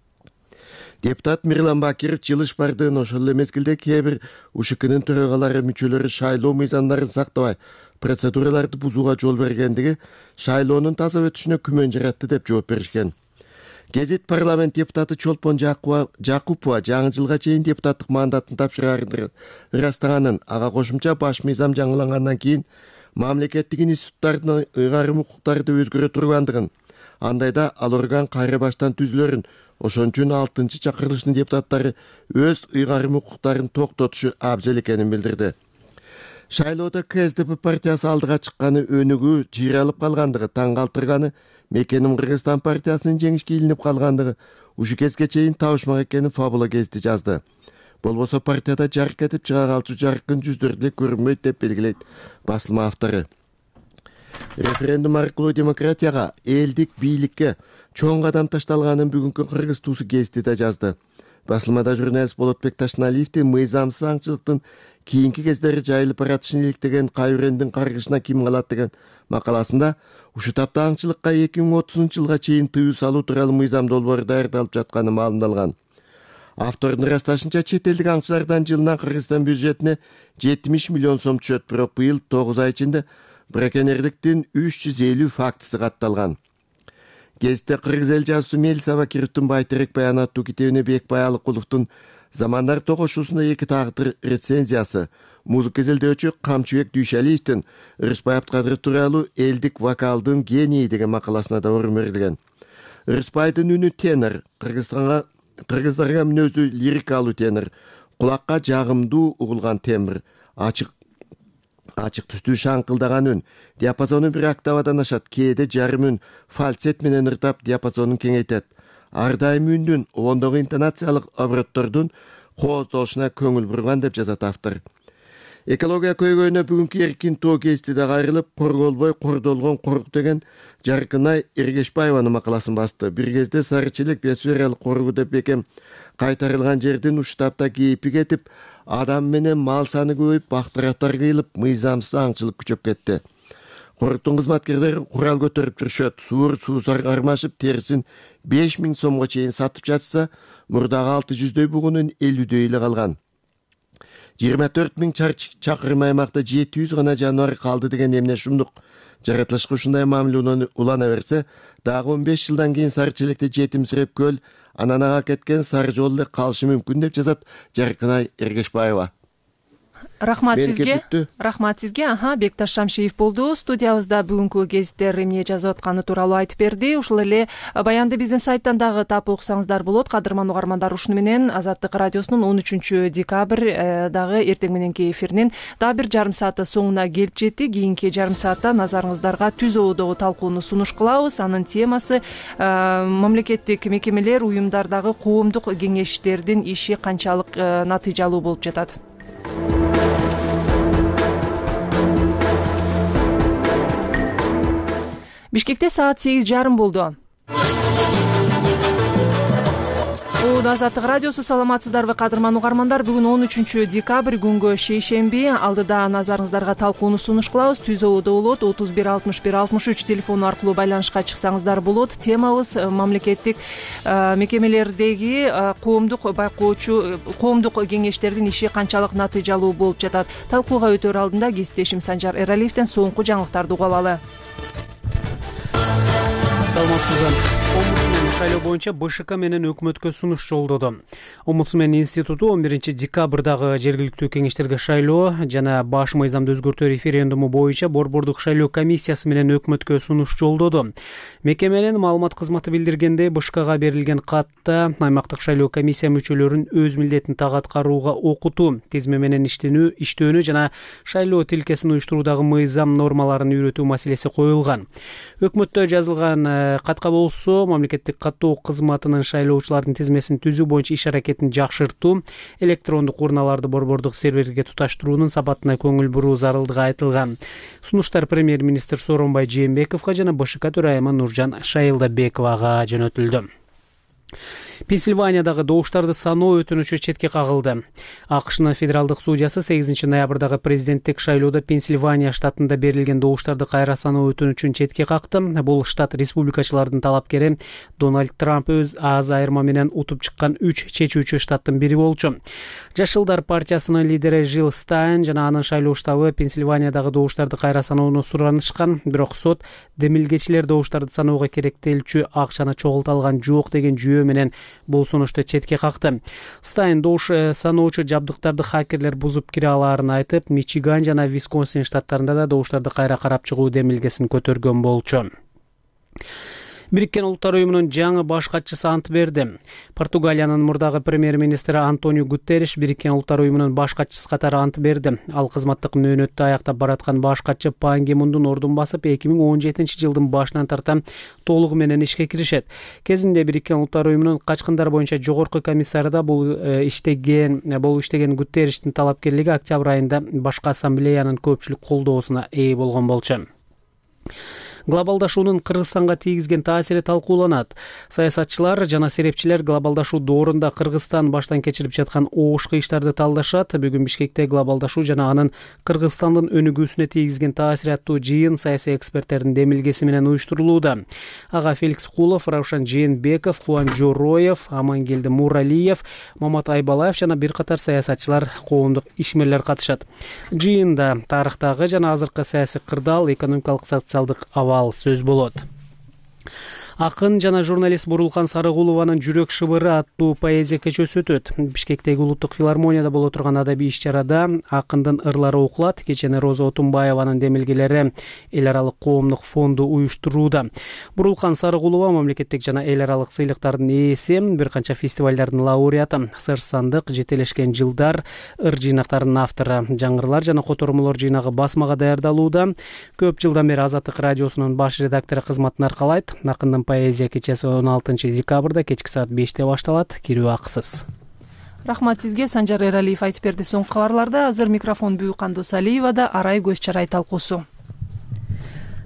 Депутат Мирлан Бакиров жылыш бардыгын ошол эле мезгилде кээ бир УШКнын төрагалары мүчөлөрү шайлоо мыйзамдарын сактабай, процедураларды бузууга жол бергендиги шайлоонун таза өтүшүнө күмөн жаратты деп жооп беришкен. Гезит парламент депутаты Чолпон Жакупова жаңы жылга чейин депутаттык мандатын тапшырарын ырастаганын, ага кошумча баш мыйзам жаңылангандан кийин мамлекеттик институттардын ыйгарым укуктарды өзгөрө тургандыгын, андайда ал орган кайра баштан түзүлөрүн, ошон үчүн алтынчы чакырылыштын депутаттары өз ыйгарым укуктарын токтотушу абзел экенин билдирди. Шайлоодо КСДП партиясы алдыга чыкканы өнүгүү жыйралып калгандыгы, таң калтырганы Мекеним Кыргызстан партиясынын жеңишке илинип калгандыгы ушу кезге чейин табышмак экенин Фабула гезити жазды. Болбосо партияда жарык этип чыга калчу жаркын жүздөр деле көрүнбөйт деп белгилейт басылма автору. Референдум аркылуу демократияга, элдик бийликке чоң кадам ташталганын бүгүнкү Кыргыз туусу гезити да жазды. Басылмада журналист Болотбек Ташналиевдин мыйзамсыз аңчылыктын кийинки кездери жайылып баратышын иликтеген Кайрендин каргышына ким калат деген макаласында ушу тапта аңчылыкка эки миң отузунчу жылга чейин тыюу салуу тууралуу мыйзам долбоору даярдалып жатканы маалымдалган. Автордун ырасташынча чет элдик аңчылардан жылына Кыргызстан бюджетине жетимиш миллион сом түшөт, бирок быйыл тогуз ай ичинде браконьерликтин үч жүз элүү фактысы катталган. Гезитте Кыргыз эл жазуусу Мелис Абакировдун Байтерек баянаттуу китебине Бекбай Алыкуловдун Замандар токошуусунда эки тагдыр рецензиясы, музыка изилдөөчү Камчыбек Дүйшалиевдин Ырысбай Абдкадыров тууралуу элдик вокалдын гении деген макаласына да орун берилген. Ырысбайдын үнү тенор, Кыргызстанга кыргыздарга мүнөздүү лирикалуу тенор, кулакка жагымдуу угулган тембр, ачык ачык түстүү шаңкылдаган үн, диапазону бир октавадан ашат, кээде жарым үн фальцет менен ыртап диапазонун кеңейтет. Ар дайым үндүн ондогу интонациялык обороттордун кооздолушуна көңүл бурган деп жазат автор. Экология көйгөйүнө бүгүнкү Еркинто гезити да кайрылып, корголбой кордолгон корук деген Жаркынай Эргешбаеванын макаласын басты. Бир кезде Сарычелек биосфералык коргу деп бекем кайтарылган жердин ушу тапта кейпи кетип, адам менен мал саны көбөйүп, бактыраттар кыйылып, мыйзамсыз аңчылык күчөп кетти. Коруктун кызматкерлери курал көтөрүп жүрүшөт. Суур суусар кармашып, терисин беш миң сомго чейин сатып жатса, мурдагы алты жүздөй бугунун элүүдөй эле калган. жыйырма төрт миң чакырым аймакта жети жүз гана жаныбар калды деген эмне шумдук. Жаратылышка ушундай мамиле улана берсе, дагы он беш жылдан кийин Сары Челекте жетимсиреп көл, анан ага кеткен Сары жол эле калышы мүмкүн деп жазат Жаркынай Эргешбаева. Рахмат сизге. Рахмат сизге. Аха, Бекташ Шамшиев болду. Студиябызда бүгүнкү гезиттер эмне жазып атканы тууралуу айтып берди. Ушул эле баянды биздин сайттан дагы таап окусаңыздар болот. Кадырман угармандар, ушуну менен Азаттык радиосунун он үчүнчү декабрь дагы эртең мененки эфиринин дагы бир жарым сааты соңуна келип жетти. Кийинки жарым саатта назарыңыздарга түз ободогу талкууну сунуш кылабыз. Анын темасы мамлекеттик мекемелер, уюмдардагы коомдук кеңештердин иши канчалык натыйжалуу болуп жатат. Бишкекте саат сегиз жарым болду. Азаттык радиосу, саламатсыздарбы кадырман угармандар? Бүгүн он үчүнчү декабрь, күнгө шейшемби. Алдыда назарыңыздарга талкууну сунуш кылабыз. Түз ободо болот. отуз бир алтымыш бир алтымыш үч телефону аркылуу байланышка чыксаңыздар болот. Темабыз мамлекеттик мекемелердеги коомдук байкоочу, коомдук кеңештердин иши канчалык натыйжалуу болуп жатат. Талкууга өтөр алдында кесиптешим Санжар Эралиевден соңку жаңылыктарды угуп алалы. Саламатсыздар. Омбудсмен шайлоо боюнча БШК менен өкмөткө сунуш жолдоду. Омбудсмен институту он биринчи декабрдагы жергиликтүү кеңештерге шайлоо жана баш мыйзамды өзгөртүү референдуму боюнча борбордук шайлоо комиссиясы менен өкмөткө сунуш жолдоду. Мекеменин маалымат кызматы билдиргендей, БШКга берилген катта аймактык шайлоо комиссия мүчөлөрүн өз милдетин так аткарууга окутуу, тизме менен иштенүү, иштөөнү жана шайлоо тилкесин уюштуруудагы мыйзам нормаларын үйрөтүү маселеси коюлган. Өкмөттө жазылган катка болсо, мамлекеттик каттоо кызматынын шайлоочулардын тизмесин түзүү боюнча иш аракетин жакшыртуу, электрондук урналарды борбордук серверге туташтыруунун сапатына көңүл буруу зарылдыгы айтылган. Сунуштар премьер-министр Сооронбай Жээнбековго жана БШК төрайымы Нуржан Шайылдабековага жөнөтүлдү. Пенсильваниядагы добуштарды саноо өтүнүчү четке кагылды. АКШнын федералдык судьясы сегизинчи ноябрдагы президенттик шайлоодо Пенсильвания штатында берилген добуштарды кайра саноо өтүнүчүн четке какты. Бул штат республикачылардын талапкери Дональд Трамп өз аз айырма менен утуп чыккан үч чечүүчү штаттын бири болчу. Жашылдар партиясынын лидери Жил Стайн жана анын шайлоо штабы Пенсильваниядагы добуштарды кайра саноону суранышкан, бирок сот демилгечилер добуштарды саноого керектелчү акчаны чогулта алган жок деген жүйө менен бул сунушту четке какты. Стайн добуш саноочу жабдыктарды хакерлер бузуп кире алаарын айтып, Мичиган жана Висконсин штаттарында да добуштарды кайра карап чыгуу демилгесин көтөргөн болчу. Бириккен Улуттар уюмунун жаңы баш катчысы ант берди. Португалиянын мурдагы премьер-министри Антонио Гутерриш Бириккен Улуттар уюмунун баш катчысы катары ант берди. Ал кызматтык мөөнөттү аяктап бараткан баш катчы Пан Ги Мундун ордун басып, эки миң он жетинчи жылдын башынан тарта толугу менен ишке киришет. Кезинде Бириккен Улуттар уюмунун качкындар боюнча жогорку комиссары да бул иштеген, бул иштеген Гутерриштин талапкерлиги октябрь айында башкы ассамблеянын көпчүлүк колдоосуна ээ болгон болчу. Глобалдашуунун Кыргызстанга тийгизген таасири талкууланат. Саясатчылар жана серепчилер глобалдашуу доорунда Кыргызстан баштан кечирип жаткан оош кыйыштарды талдашат. Бүгүн Бишкекте глобалдашуу жана анын Кыргызстандын өнүгүүсүнө тийгизген таасири аттуу жыйын саясий эксперттердин демилгеси менен уюштурулууда. Ага Феликс Кулов, Равшан Жээнбеков, Кубанжо Роев, Амангелди Муралиев, Мамат Айбалаев жана бир катар саясатчылар, коомдук ишмерлер катышат. Жыйында тарыхтагы жана азыркы саясий кырдаал, экономикалык социалдык аба сөз болот. Акын жана журналист Бурулкан Сарыгулованын Жүрөк шыбыры аттуу поэзия кечөөсү өтөт. Бишкектеги улуттук филармонияда боло турган адабий иш-чарада акындын ырлары окулат. Кечени Роза Отунбаеванын демилгелери эл аралык коомдук фонду уюштурууда. Бурулкан Сарыгулова мамлекеттик жана эл аралык сыйлыктардын ээси, бир канча фестивалдардын лауреаты, Сыр сандык, жетелешкен жылдар, ыр жыйнактарынын автору. Жаңырлар жана котормолор жыйнагы басмага даярдалууда. Көп жылдан бери Азаттык радиосунун баш редактору кызматын аркалайт. Акындын поэзия кечеси он алтынчы декабрда кечки саат беште башталат. Кирүү акысыз. Рахмат сизге. Санжар Эралиев айтып берди соңку кабарларда. Азыр микрофон Бүйүкандуу Салиевада арай көз чарай талкуусу.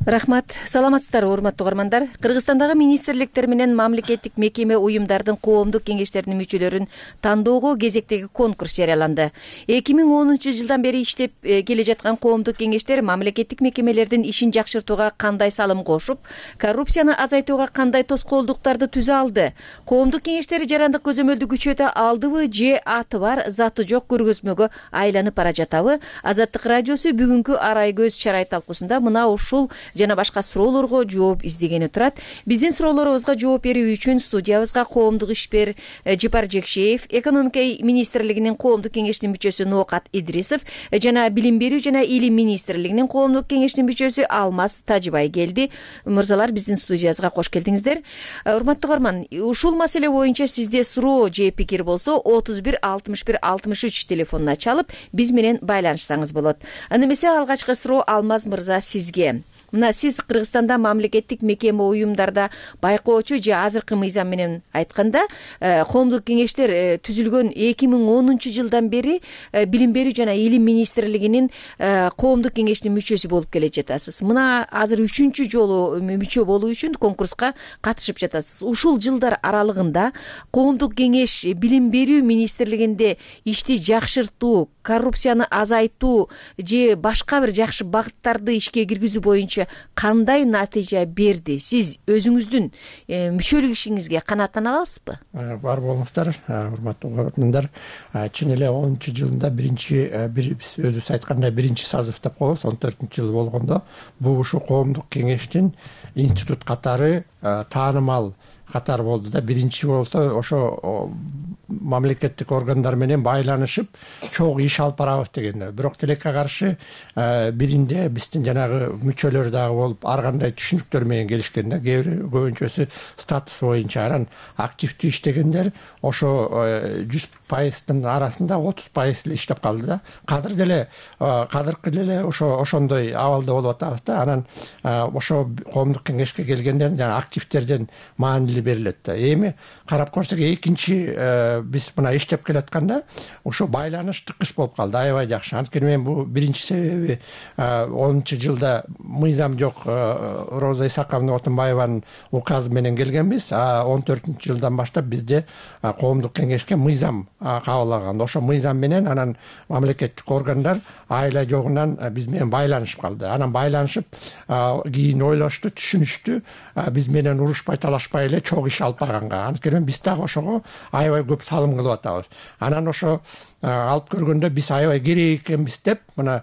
Рахмат. Саламатсыздарбы, урматтуу угармандар. Кыргызстандагы министрликтер менен мамлекеттик мекеме уюмдардын коомдук кеңештеринин мүчөлөрүн тандоого кезектеги конкурс жарыяланды. эки миң онунчу жылдан бери иштеп келе жаткан коомдук кеңештер мамлекеттик мекемелердин ишин жакшыртууга кандай салым кошуп, коррупцияны азайтууга кандай тоскоолдуктарды түзө алды? Коомдук кеңештер жарандык көзөмөлдү күчөтө алдыбы же аты бар, заты жок көргөзмөгө айланып бара жатабы? Азаттык радиосу бүгүнкү арай көз чарай талкуусунда мына ушул жана башка суроолорго жооп издегени турат. Биздин суроолорубузга жооп берүү үчүн студиябызга коомдук ишмер Жипар Жекшеев, экономика министрлигинин коомдук кеңешинин мүчөсү Ноокат Идрисов жана билим берүү жана илим министрлигинин коомдук кеңешинин мүчөсү Алмаз Тажыбай келди. Мырзалар, биздин студиябызга кош келдиңиздер. Урматтуу угарман, ушул маселе боюнча сизде суроо же пикир болсо отуз бир алтымыш бир алтымыш үч телефонуна чалып биз менен байланышсаңыз болот. Аны эмесе алгачкы суроо Алмаз мырза сизге. Мына сиз Кыргызстанда мамлекеттик мекеме уюмдарда байкоочу же азыркы мыйзам менен айтканда коомдук кеңештер түзүлгөн эки миң онунчу жылдан бери билим берүү жана илим министрлигинин коомдук кеңешинин мүчөсү болуп келе жатасыз. Мына азыр үчүнчү жолу мүчө болуу үчүн конкурска катышып жатасыз. Ушул жылдар аралыгында коомдук кеңеш билим берүү министрлигинде ишти жакшыртуу, коррупцияны азайтуу же башка бир жакшы багыттарды ишке киргизүү боюнча кандай натыйжа берди? Сиз өзүңүздүн мүчөлүк ишиңизге канааттана аласызбы? Бар болуңуздар, урматтуу угармандар. Чын эле онунчу жылында биринчи биз өзүбүз айткандай биринчи созыв деп коебуз, он төртүнчү жыл болгондо бул ушул коомдук кеңештин институт катары таанымал катар болду да. Биринчи болсо ошо мамлекеттик органдар менен байланышып чоң иш алып барабыз дегенде. Бирок тилекке каршы биринде биздин жанагы мүчөлөр дагы болуп ар кандай түшүнүктөр менен келишкен да. Кээ бир көбүнчөсү статус боюнча, анан активдүү иштегендер ошо жүз пайыздын арасында отуз пайыз эле иштеп калды да. Кадыр деле кадыркы деле ошо ошондой абалда болуп атабыз да. Анан ошо коомдук кеңешке келгендер жана активдерден маанилүү берилет да. Эми карап көрсөк экинчи биз мына иштеп келатканда ошо байланыш тыкыш болуп калды, аябай жакшы. Анткени мен бул биринчи себеби онунчу жылда мыйзам жок, Роза Исаковна Отунбаеванын указы менен келгенбиз. он төртүнчү жылдан баштап бизде коомдук кеңешке мыйзам кабыл алган. Ошо мыйзам менен анан мамлекеттик органдар айла жогунан биз менен байланышып калды. Анан байланышып кийин ойлошту, түшүнүштү, биз менен урушпай талашпай эле чоң иш алып барганга. Анткени биз дагы ошого аябай көп салым кылып атабыз. Анан ошо алып көргөндө биз аябай керек экенбиз деп мына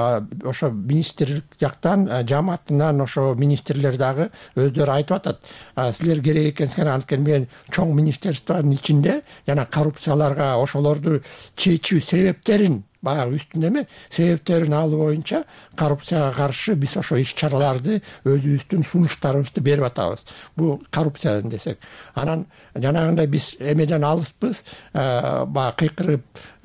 ошо министрлик жактан, жамаатынан ошо министрлер дагы өздөрү айтып атат. Силер керек экенсиңер, анткени мен чоң министрликтин ичинде жана коррупцияларга ошолорду чечүү себептерин баягы үстүнө эме себептерин алуу боюнча коррупцияга каршы биз ошо иш чараларды өзүбүздүн сунуштарыбызды берип атабыз. Бул коррупция десек. Анан жанагындай биз эмеден алыспыз, баягы кыйкырып,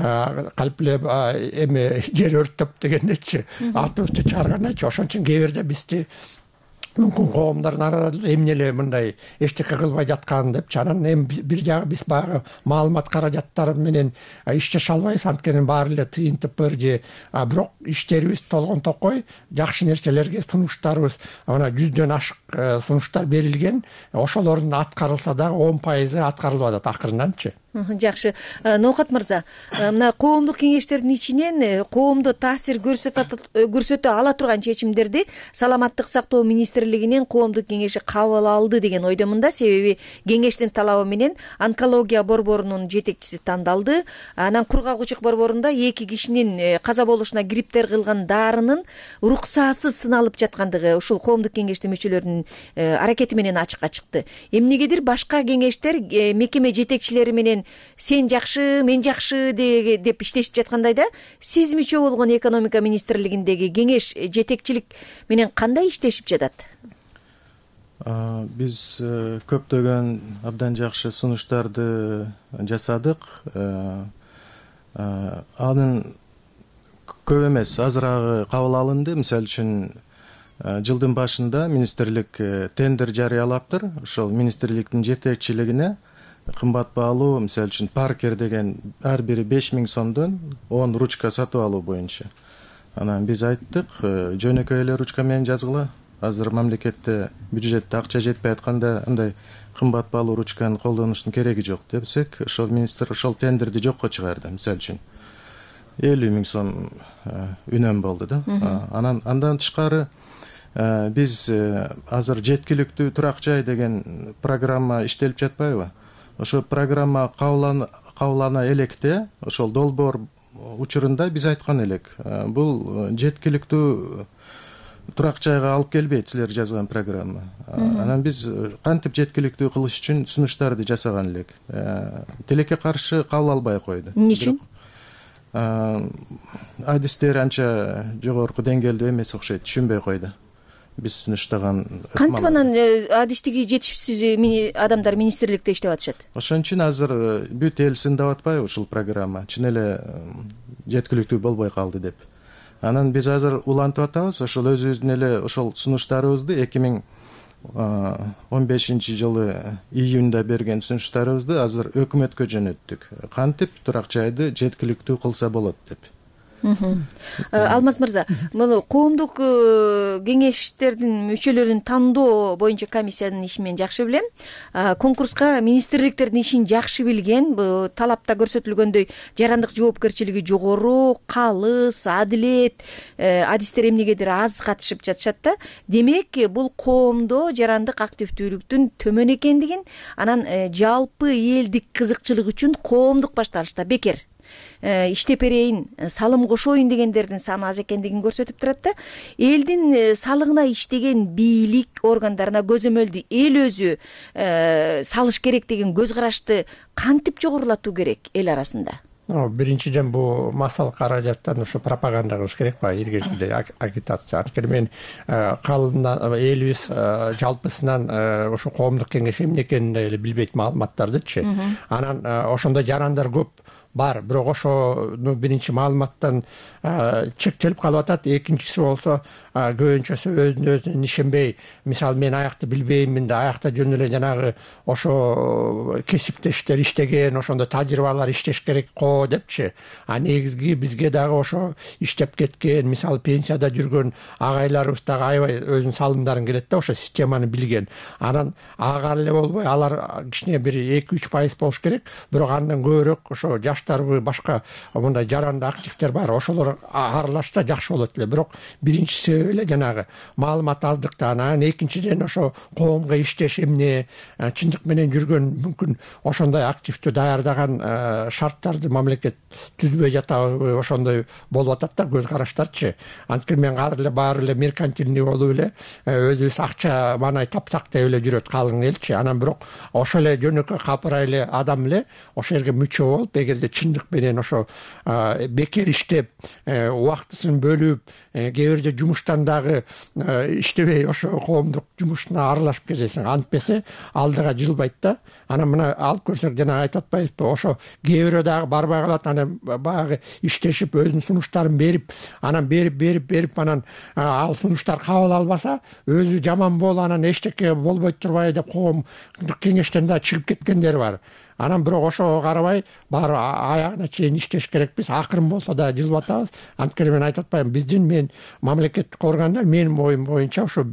калп эле эме жер өрттөп дегендечи, атыбызды чыгаргандачы. Ошон үчүн кээ бирде бизди мүмкүн коомдардын арасында эмне эле мындай эчтеке кылбай жаткан депчи. Анан эми бир жагы биз баягы маалымат каражаттары менен иш жаша албайбыз, анткени баары эле тыйын тыпыр же, бирок иштерибиз толгон токой, жакшы нерселерге сунуштарыбыз мына жүздөн ашык сунуштар берилген. Ошолордун аткарылса дагы он пайызы аткарылып атат акырынданчы. Жакшы. Ноокат мырза, мына коомдук кеңештердин ичинен коомдо таасир көрсөтө ала турган чечимдерди саламаттык сактоо министрлигинин коомдук кеңеши кабыл алды деген ойдомун да. Себеби кеңештин талабы менен онкология борборунун жетекчиси тандалды. Анан кургак-учук борборунда эки кишинин каза болушуна кириптер кылган дарынын уруксатсыз сыналып жаткандыгы ушул коомдук кеңештин мүчөлөрүнүн аракети менен ачыкка чыкты. Эмнегедир башка кеңештер мекеме жетекчилери менен сен жакшы, мен жакшы деп иштешип жаткандай да. Сиз мүчө болгон экономика министрлигиндеги кеңеш жетекчилик менен кандай иштешип жатат? Биз көптөгөн абдан жакшы сунуштарды жасадык. Анын көп эмес, азырагы кабыл алынды. Мисалы үчүн жылдын башында министрлик тендер жарыялаптыр. Ошол министрликтин жетекчилигине кымбат баалуу, мисалы үчүн Паркер деген ар бири беш миң сомдон он ручка сатып алуу боюнча. Анан биз айттык, жөнөкөй эле ручка менен жазгыла, азыр мамлекетте бюджетте акча жетпей атканда андай кымбат баалуу ручканы колдонуштун кереги жок десек, ошол министр ошол тендерди жокко чыгарды. Мисалы үчүн элүү миң сом үнөм болду да. Анан андан тышкары биз азыр жеткиликтүү турак жай деген программа иштелип жатпайбы? Ошол программа кабыллана электе, ошол долбоор учурунда биз айткан элек, бул жеткиликтүү турак жайга алып келбейт силер жазган программа. Анан биз кантип жеткиликтүү кылыш үчүн сунуштарды жасаган элек. Тилекке каршы кабыл албай койду. Эмне үчүн? Адистер анча жогорку деңгээлде эмес окшойт, түшүнбөй койду. Биз сунуштаган кантип анан адистиги жетишсиз адамдар министрликте иштеп атышат? Ошон үчүн азыр бүт эл сындап атпайбы ушул программа? Чын эле жеткиликтүү болбой калды деп. Анан биз азыр улантып атабыз, ошол өзүбүздүн эле ошол сунуштарыбызды эки миң он бешинчи жылы июнда берген сунуштарыбызды азыр өкмөткө жөнөттүк. Кантип турак жайды жеткиликтүү кылса болот деп. Алмаз мырза, мына коомдук кеңештердин мүчөлөрүн тандоо боюнча комиссиянын ишин мен жакшы билем. Конкурска министрликтердин ишин жакшы билген, талапта көрсөтүлгөндөй жарандык жоопкерчилиги жогору, калыс, адилет, адистер эмнегедир аз катышып жатышат да. Демек, бул коомдо жарандык активдүүлүктүн төмөн экендигин, анан жалпы элдик кызыкчылык үчүн коомдук башталышта бекер иштеп берейин, салым кошоюн дегендердин саны аз экендигин көрсөтүп турат да. Элдин салыгына иштеген бийлик органдарына көзөмөлдү эл өзү салыш керек деген көз карашты кантип жогорулатуу керек эл арасында? Биринчиден бул массалык каражаттан ушу пропаганда кылыш керек ба, илгеркидей агитация. Анткени мен калымдан элибиз жалпысынан ушу коомдук кеңеш эмне экенин эле билбейт маалыматтардычы. Анан ошондой жарандар көп бар, бирок ошону биринчи маалыматтан чектелип калып атат. Экинчиси болсо көбүнчөсү өзүнө өзү ишенбей, мисалы мен аякты билбеймин да, аякта жөн эле жанагы ошо кесиптештер иштеген, ошондо тажрыйбалар иштеш керек го депчи. А негизги бизге дагы ошо иштеп кеткен, мисалы пенсияда жүргөн агайларыбыз дагы аябай өзүнүн салымдарын келет да, ошо системаны билген. Анан ага эле болбой, алар кичине бир эки үч пайыз болуш керек, бирок андан көбүрөөк ошо жаштарбы, башка мындай жаранды активдер бар, ошолор аралашса жакшы болот эле. Бирок биринчиси эле жанагы маалымат аздыктан, анан экинчиден ошо коомго иштеш эмне, чындык менен жүргөн, мүмкүн ошондой активдүү даярдаган шарттарды мамлекет түзбөй жатабы, ошондой болуп атат да көз караштарчы. Анткени мен азыр эле баары эле меркантильный болуп эле өзүбүз акча маанай тапсак деп эле жүрөт калың элчи. Анан бирок ошо эле жөнөкөй капырай эле адам эле ошол жерге мүчө болуп, эгерде чындык менен ошо бекер иштеп, убактысын бөлүп, кээ бирде жумуштан дагы иштебей ошо коомдук жумушуна аралашып кетесиң, антпесе алдыга жылбайт да. Анан мына алып көрсөк, жана айтып атпайбызбы, ошо кээ бирөө дагы барбай калат, анан баягы иштешип өзүнүн сунуштарын берип, анан берип берип берип анан ал сунуштар кабыл албаса, өзү жаман болуп, анан эчтеке болбой турбай деп коомдук кеңештен да чыгып кеткендер бар. Анан бирок ошого карабай баары аягына чейин иштеш керекпиз. Акырын болсо да жылып атабыз. Анткени мен айтып атпайм, биздин мен мамлекеттик органдар менин оюм боюнча ошо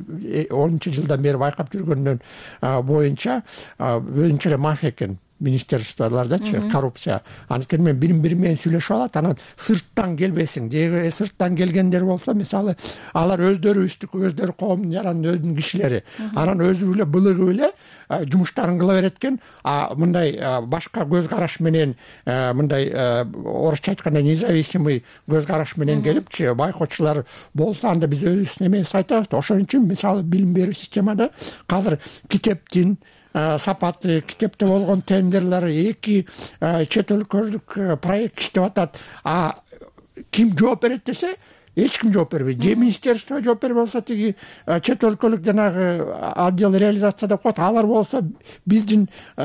онунчу жылдан бери байкап жүргөндөн боюнча өзүнчө эле мафия экен. Министерстволардачы коррупция. Анткени мен бирин бири менен сүйлөшүп алат, анан сырттан келбесиң. Же сырттан келгендер болсо, мисалы, алар өздөрү үстүк, өздөрү коомдун жарандын өзүнүн кишилери. Анан өзү эле былыгып эле жумуштарын кыла берет экен. А мындай башка көз караш менен, мындай орусча айтканда независимый көз караш менен келипчи, байкоочулар болсо, анда биз өзүбүздүн эмебизди айтабыз. Ошон үчүн мисалы билим берүү системада азыр китептин сапаты, китепте болгон тендерлер, эки чет өлкөлүк проект иштеп атат. А ким жооп берет десе, эч ким жооп бербейт. Же министерство жооп бербей болсо, тиги чет өлкөлүк жанагы отдел реализация деп коет, алар болсо биздин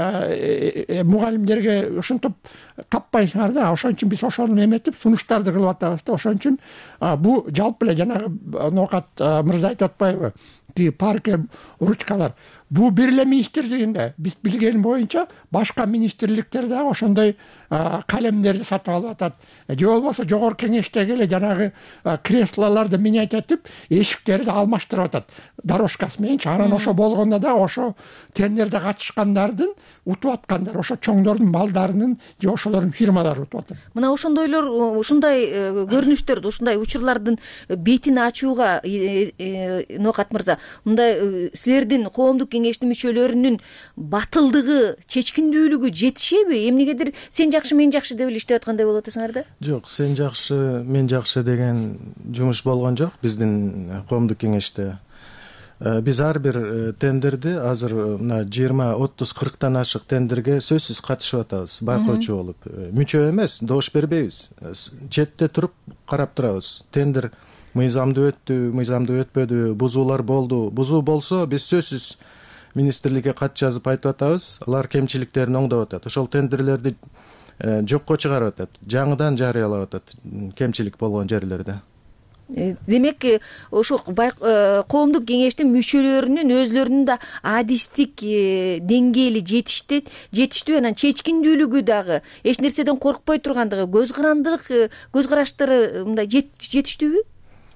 мугалимдерге ушинтип таппайсыңар да. Ошон үчүн биз ошону эметип сунуштарды кылып атабыз да. Ошон үчүн бул жалпы эле жанагы Ноокат мырза айтып атпайбы? тиги парке ручкалар. Бул бир эле министрлигинде биз билген боюнча башка министрликтер дагы ошондой калемдерди сатып алып атат. Же болбосо жогорку кеңештеги эле жанагы креслолорду менять этип эшиктерди алмаштырып атат дорожкасы мененчи. Анан ошо болгондо да ошо тендерде катышкандардын утуп аткандар, ошо чоңдордун балдарынын же ошолордун фирмалары утуп атат. Мына ошондойлор, ушундай көрүнүштөрдү, ушундай учурлардын бетин ачууга Ноокат мырза, мындай силердин коомдук кеңештин мүчөлөрүнүн батылдыгы, чечкиндүүлүгү жетишеби? Эмнегедир сен жакшы, мен жакшы деп эле иштеп аткандай болуп атасыңар да? Жок, сен жакшы, мен жакшы деген жумуш болгон жок биздин коомдук кеңеште. Биз ар бир тендерди азыр мына жыйырма отуз кырктан ашык тендерге сөзсүз катышып атабыз, байкоочу болуп. Мүчө эмес, добуш бербейбиз. Четте туруп карап турабыз. Тендер мыйзамдуу өттү, мыйзамдуу өтпөдү, бузуулар болду. Бузуу болсо биз сөзсүз министрликке кат жазып айтып атабыз, алар кемчиликтерин оңдоп атат. Ошол тендерлерди жокко чыгарып атат, жаңыдан жарыялап атат кемчилик болгон жерлерде. Демек, ошо коомдук кеңештин мүчөлөрүнүн өзлөрүнүн да адистик деңгээли жетишти, жетиштүү, анан чечкиндүүлүгү дагы, эч нерседен коркпой тургандыгы, көз карандылык, көз караштары мындай жетиштүүбү?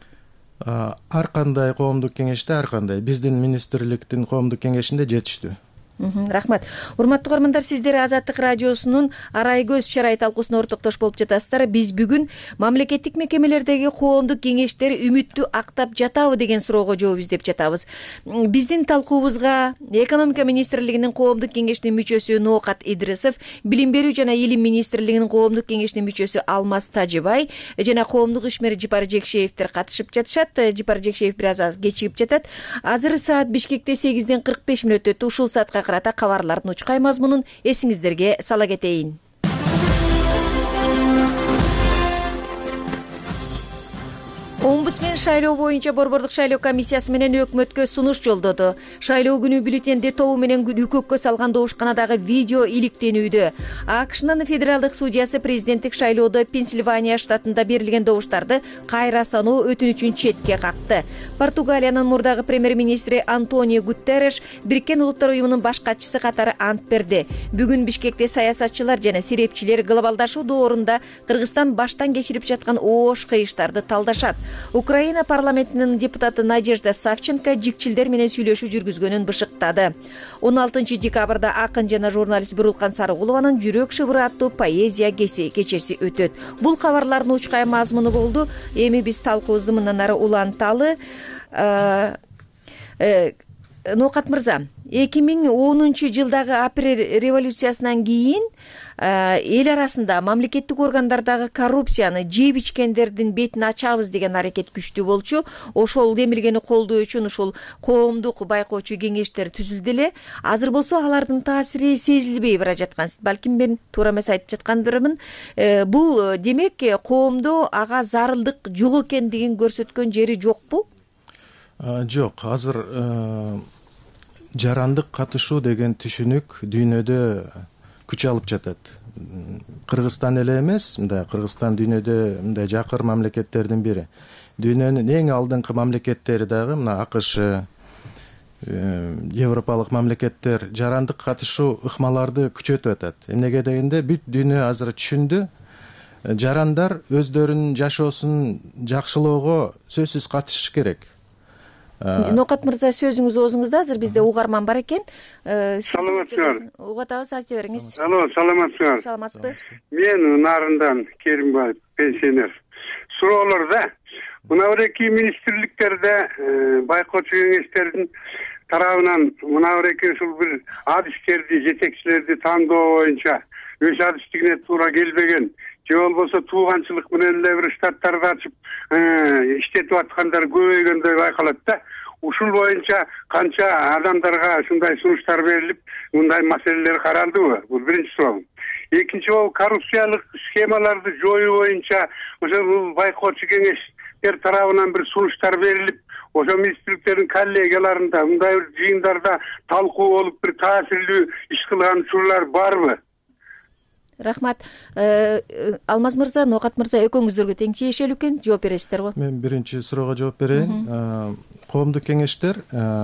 Ар кандай коомдук кеңеште ар кандай, биздин министрликтин коомдук кеңешинде жетиштүү. Рахмат. Урматтуу угармандар, сиздер Азаттык радиосунун Арай көз чарай талкуусуна ортоктош болуп жатасыздар. Биз бүгүн мамлекеттик мекемелердеги коомдук кеңештер үмүттү актап жатабы деген суроого жооп издеп жатабыз. Биздин талкуубузга экономика министрлигинин коомдук кеңешинин мүчөсү Ноокат Идрисов, билим берүү жана илим министрлигинин коомдук кеңешинин мүчөсү Алмаз Тажыбай жана коомдук ишмер Жипар Жекшеевдер катышып жатышат. Жипар Жекшеев бир аз кечигип жатат. Азыр саат Бишкекте сегизден кырк беш мүнөт өттү. Ушул саатка карата кабарлардын учкай мазмунун эсиңиздерге сала кетейин. Омбудсмен шайлоо боюнча Борбордук шайлоо комиссиясы менен өкмөткө сунуш жолдоду. Шайлоо күнү бюллетенди тобу менен үкөккө салган добушканадагы видео иликтенүүдө. АКШнын федералдык судьясы президенттик шайлоодо Пенсильвания штатында берилген добуштарды кайра саноо өтүнүчүн четке какты. Португалиянын мурдагы премьер-министри Антонио Гутерреш Бириккен Улуттар уюмунун баш катчысы катары ант берди. Бүгүн Бишкекте саясатчылар жана серепчилер глобалдашуу доорунда Кыргызстан баштан кечирип жаткан оош кыйыштарды талдашат. Украина парламентинин депутаты Надежда Савченко жикчилдер менен сүйлөшүү жүргүзгөнүн бышыктады. он алтынчы декабрда акын жана журналист Бурулкан Сарыгулованын Жүрөк шыбыры аттуу поэзия кечеси өтөт. Бул кабарлардын учкай мазмуну болду. Эми биз талкуубузду мындан ары уланталы. Ноокат мырза, эки миң онунчу жылдагы апрель революциясынан кийин эл арасында мамлекеттик органдардагы коррупцияны жеп ичкендердин бетин ачабыз деген аракет күчтүү болчу. Ошол демилгени колдоо үчүн ушул коомдук байкоочу кеңештер түзүлдү эле. Азыр болсо алардын таасири сезилбей бара жаткан. Балким мен туура эмес айтып жаткандырмын. Бул демек коомдо ага зарылдык жок экендигин көрсөткөн жери жокпу? Жок, азыр жарандык катышуу деген түшүнүк дүйнөдө күч алып жатат. Кыргызстан эле эмес, мындай Кыргызстан дүйнөдө мындай жакыр мамлекеттердин бири. Дүйнөнүн эң алдыңкы мамлекеттери дагы мына АКШ, европалык мамлекеттер жарандык катышуу ыкмаларды күчөтүп атат. Эмнеге дегенде бүт дүйнө азыр түшүндү. Жарандар өздөрүнүн жашоосун жакшылоого сөзсүз катышыш керек. Ноокат мырза, сөзүңүз оозуңузда, азыр бизде угарман бар экен. Саламатсызбы? Угуп атабыз, айта бериңиз. Алло, саламатсызбы? Саламатсызбы? Мен Нарындан Керимбаев, пенсионер. Суроолордо мына бир эки министрликтерде байкоочу кеңештердин тарабынан мына бир эки ушул бир адистерди, жетекчилерди тандоо боюнча өз адистигине туура келбеген, же болбосо тууганчылык менен эле бир штаттарды ачып иштетип аткандар көбөйгөндөй байкалат да. Ушул боюнча канча адамдарга ушундай сунуштар берилип, мындай маселелер каралдыбы? Бул биринчи суроом. Экинчи, бул коррупциялык схемаларды жоюу боюнча ошол байкоочу кеңештер тарабынан бир сунуштар берилип, ошо министрликтердин коллегияларында мындай бир жыйындарда талкуу болуп бир таасирлүү иш кылган учурлар барбы? Рахмат. Алмаз мырза, Ноокат мырза, экөөңүздөргө тең тиешелүү экен, жооп бересиздер го. Мен биринчи суроого жооп берейин. Коомдук кеңештер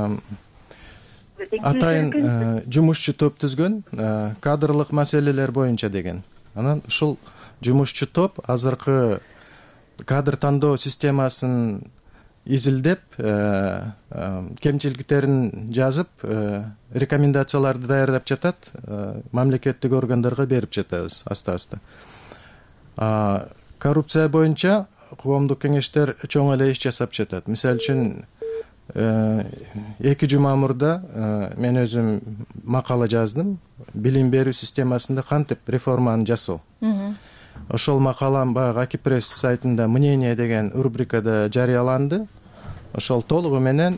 атайын жумушчу топ түзгөн, кадрлык маселелер боюнча деген. Анан ушул жумушчу топ азыркы кадр тандоо системасын изилдеп, кемчиликтерин жазып, рекомендацияларды даярдап жатат, мамлекеттик органдарга берип жатабыз аста-аста. Коррупция боюнча коомдук кеңештер чоң эле иш жасап жатат. Мисалы үчүн эки жума мурда мен өзүм макала жаздым, билим берүү системасында кантип реформаны жасоо. Ошол макалам баягы Акипресс сайтында мнение деген рубрикада жарыяланды. Ошол толугу менен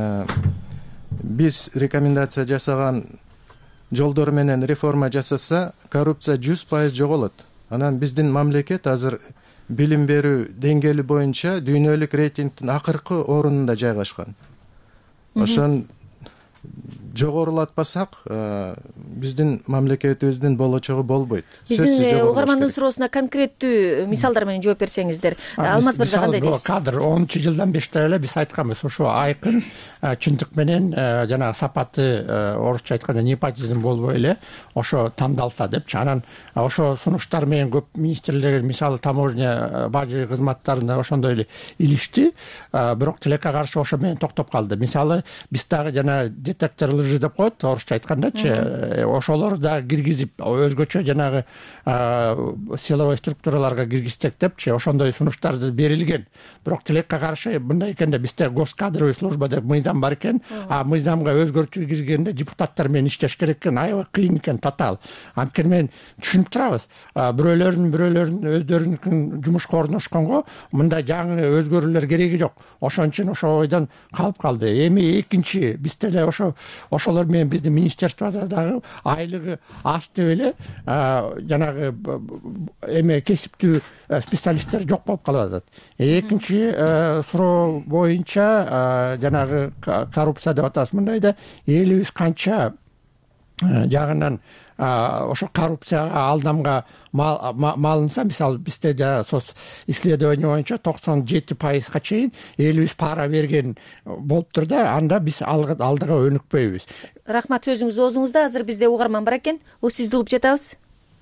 биз рекомендация жасаган жолдор менен реформа жасаса, коррупция жүз пайыз жоголот. Анан биздин мамлекет азыр билим берүү деңгээли боюнча дүйнөлүк рейтингдин акыркы орунунда жайгашкан. Ошон жогорулатпасак, биздин мамлекетибиздин болочогу болбойт. Биздин угармандын суроосуна конкреттүү мисалдар менен жооп берсеңиздер. Алмаз мырза, кандай дейсиз? Кадр онунчу жылдан бештеп эле биз айтканбыз, ошо айкын чындык менен жанагы сапаты, орусча айтканда непотизм болбой эле ошо тандалса депчи. Анан ошо сунуштар менен көп министрлер, мисалы таможня бажы кызматтарында ошондой эле илишти, бирок тилекке каршы ошо менен токтоп калды. Мисалы биз дагы жана детектор лжи деп коет, орусча айткандачы, ошолор да киргизип, өзгөчө жанагы силовой структураларга киргизсек депчи, ошондой сунуштар берилген. Бирок тилекке каршы мындай экенде, бизде госкадровый служба деп мыйзам бар экен, а мыйзамга өзгөртүү киргизгенде депутаттар менен иштеш керек экен, аябай кыйын экен, татаал. Анткени мен түшүнүп турабыз, бирөөлөрүн бирөөлөрүн өздөрүнүн жумушка орношконго мындай жаңы өзгөрүүлөр кереги жок. Ошон үчүн ошол ойдон калып калды. Эми экинчи бизде эле ошо ошолор менен биздин министерстводо дагы айлыгы аз деп эле жанагы эме кесиптүү специалисттер жок болуп калып атат. Экинчи суроо боюнча жанагы коррупция деп атабыз, мындай да элибиз канча жагынан ошо коррупцияга алдамга малынса, мисалы бизде да соц исследование боюнча токсон жети пайызга чейин элибиз пара берген болуптур да, анда биз алдыга өнүкпөйбүз. Рахмат, сөзүңүз оозуңузда. Азыр бизде угарман бар экен. О, сизди угуп жатабыз.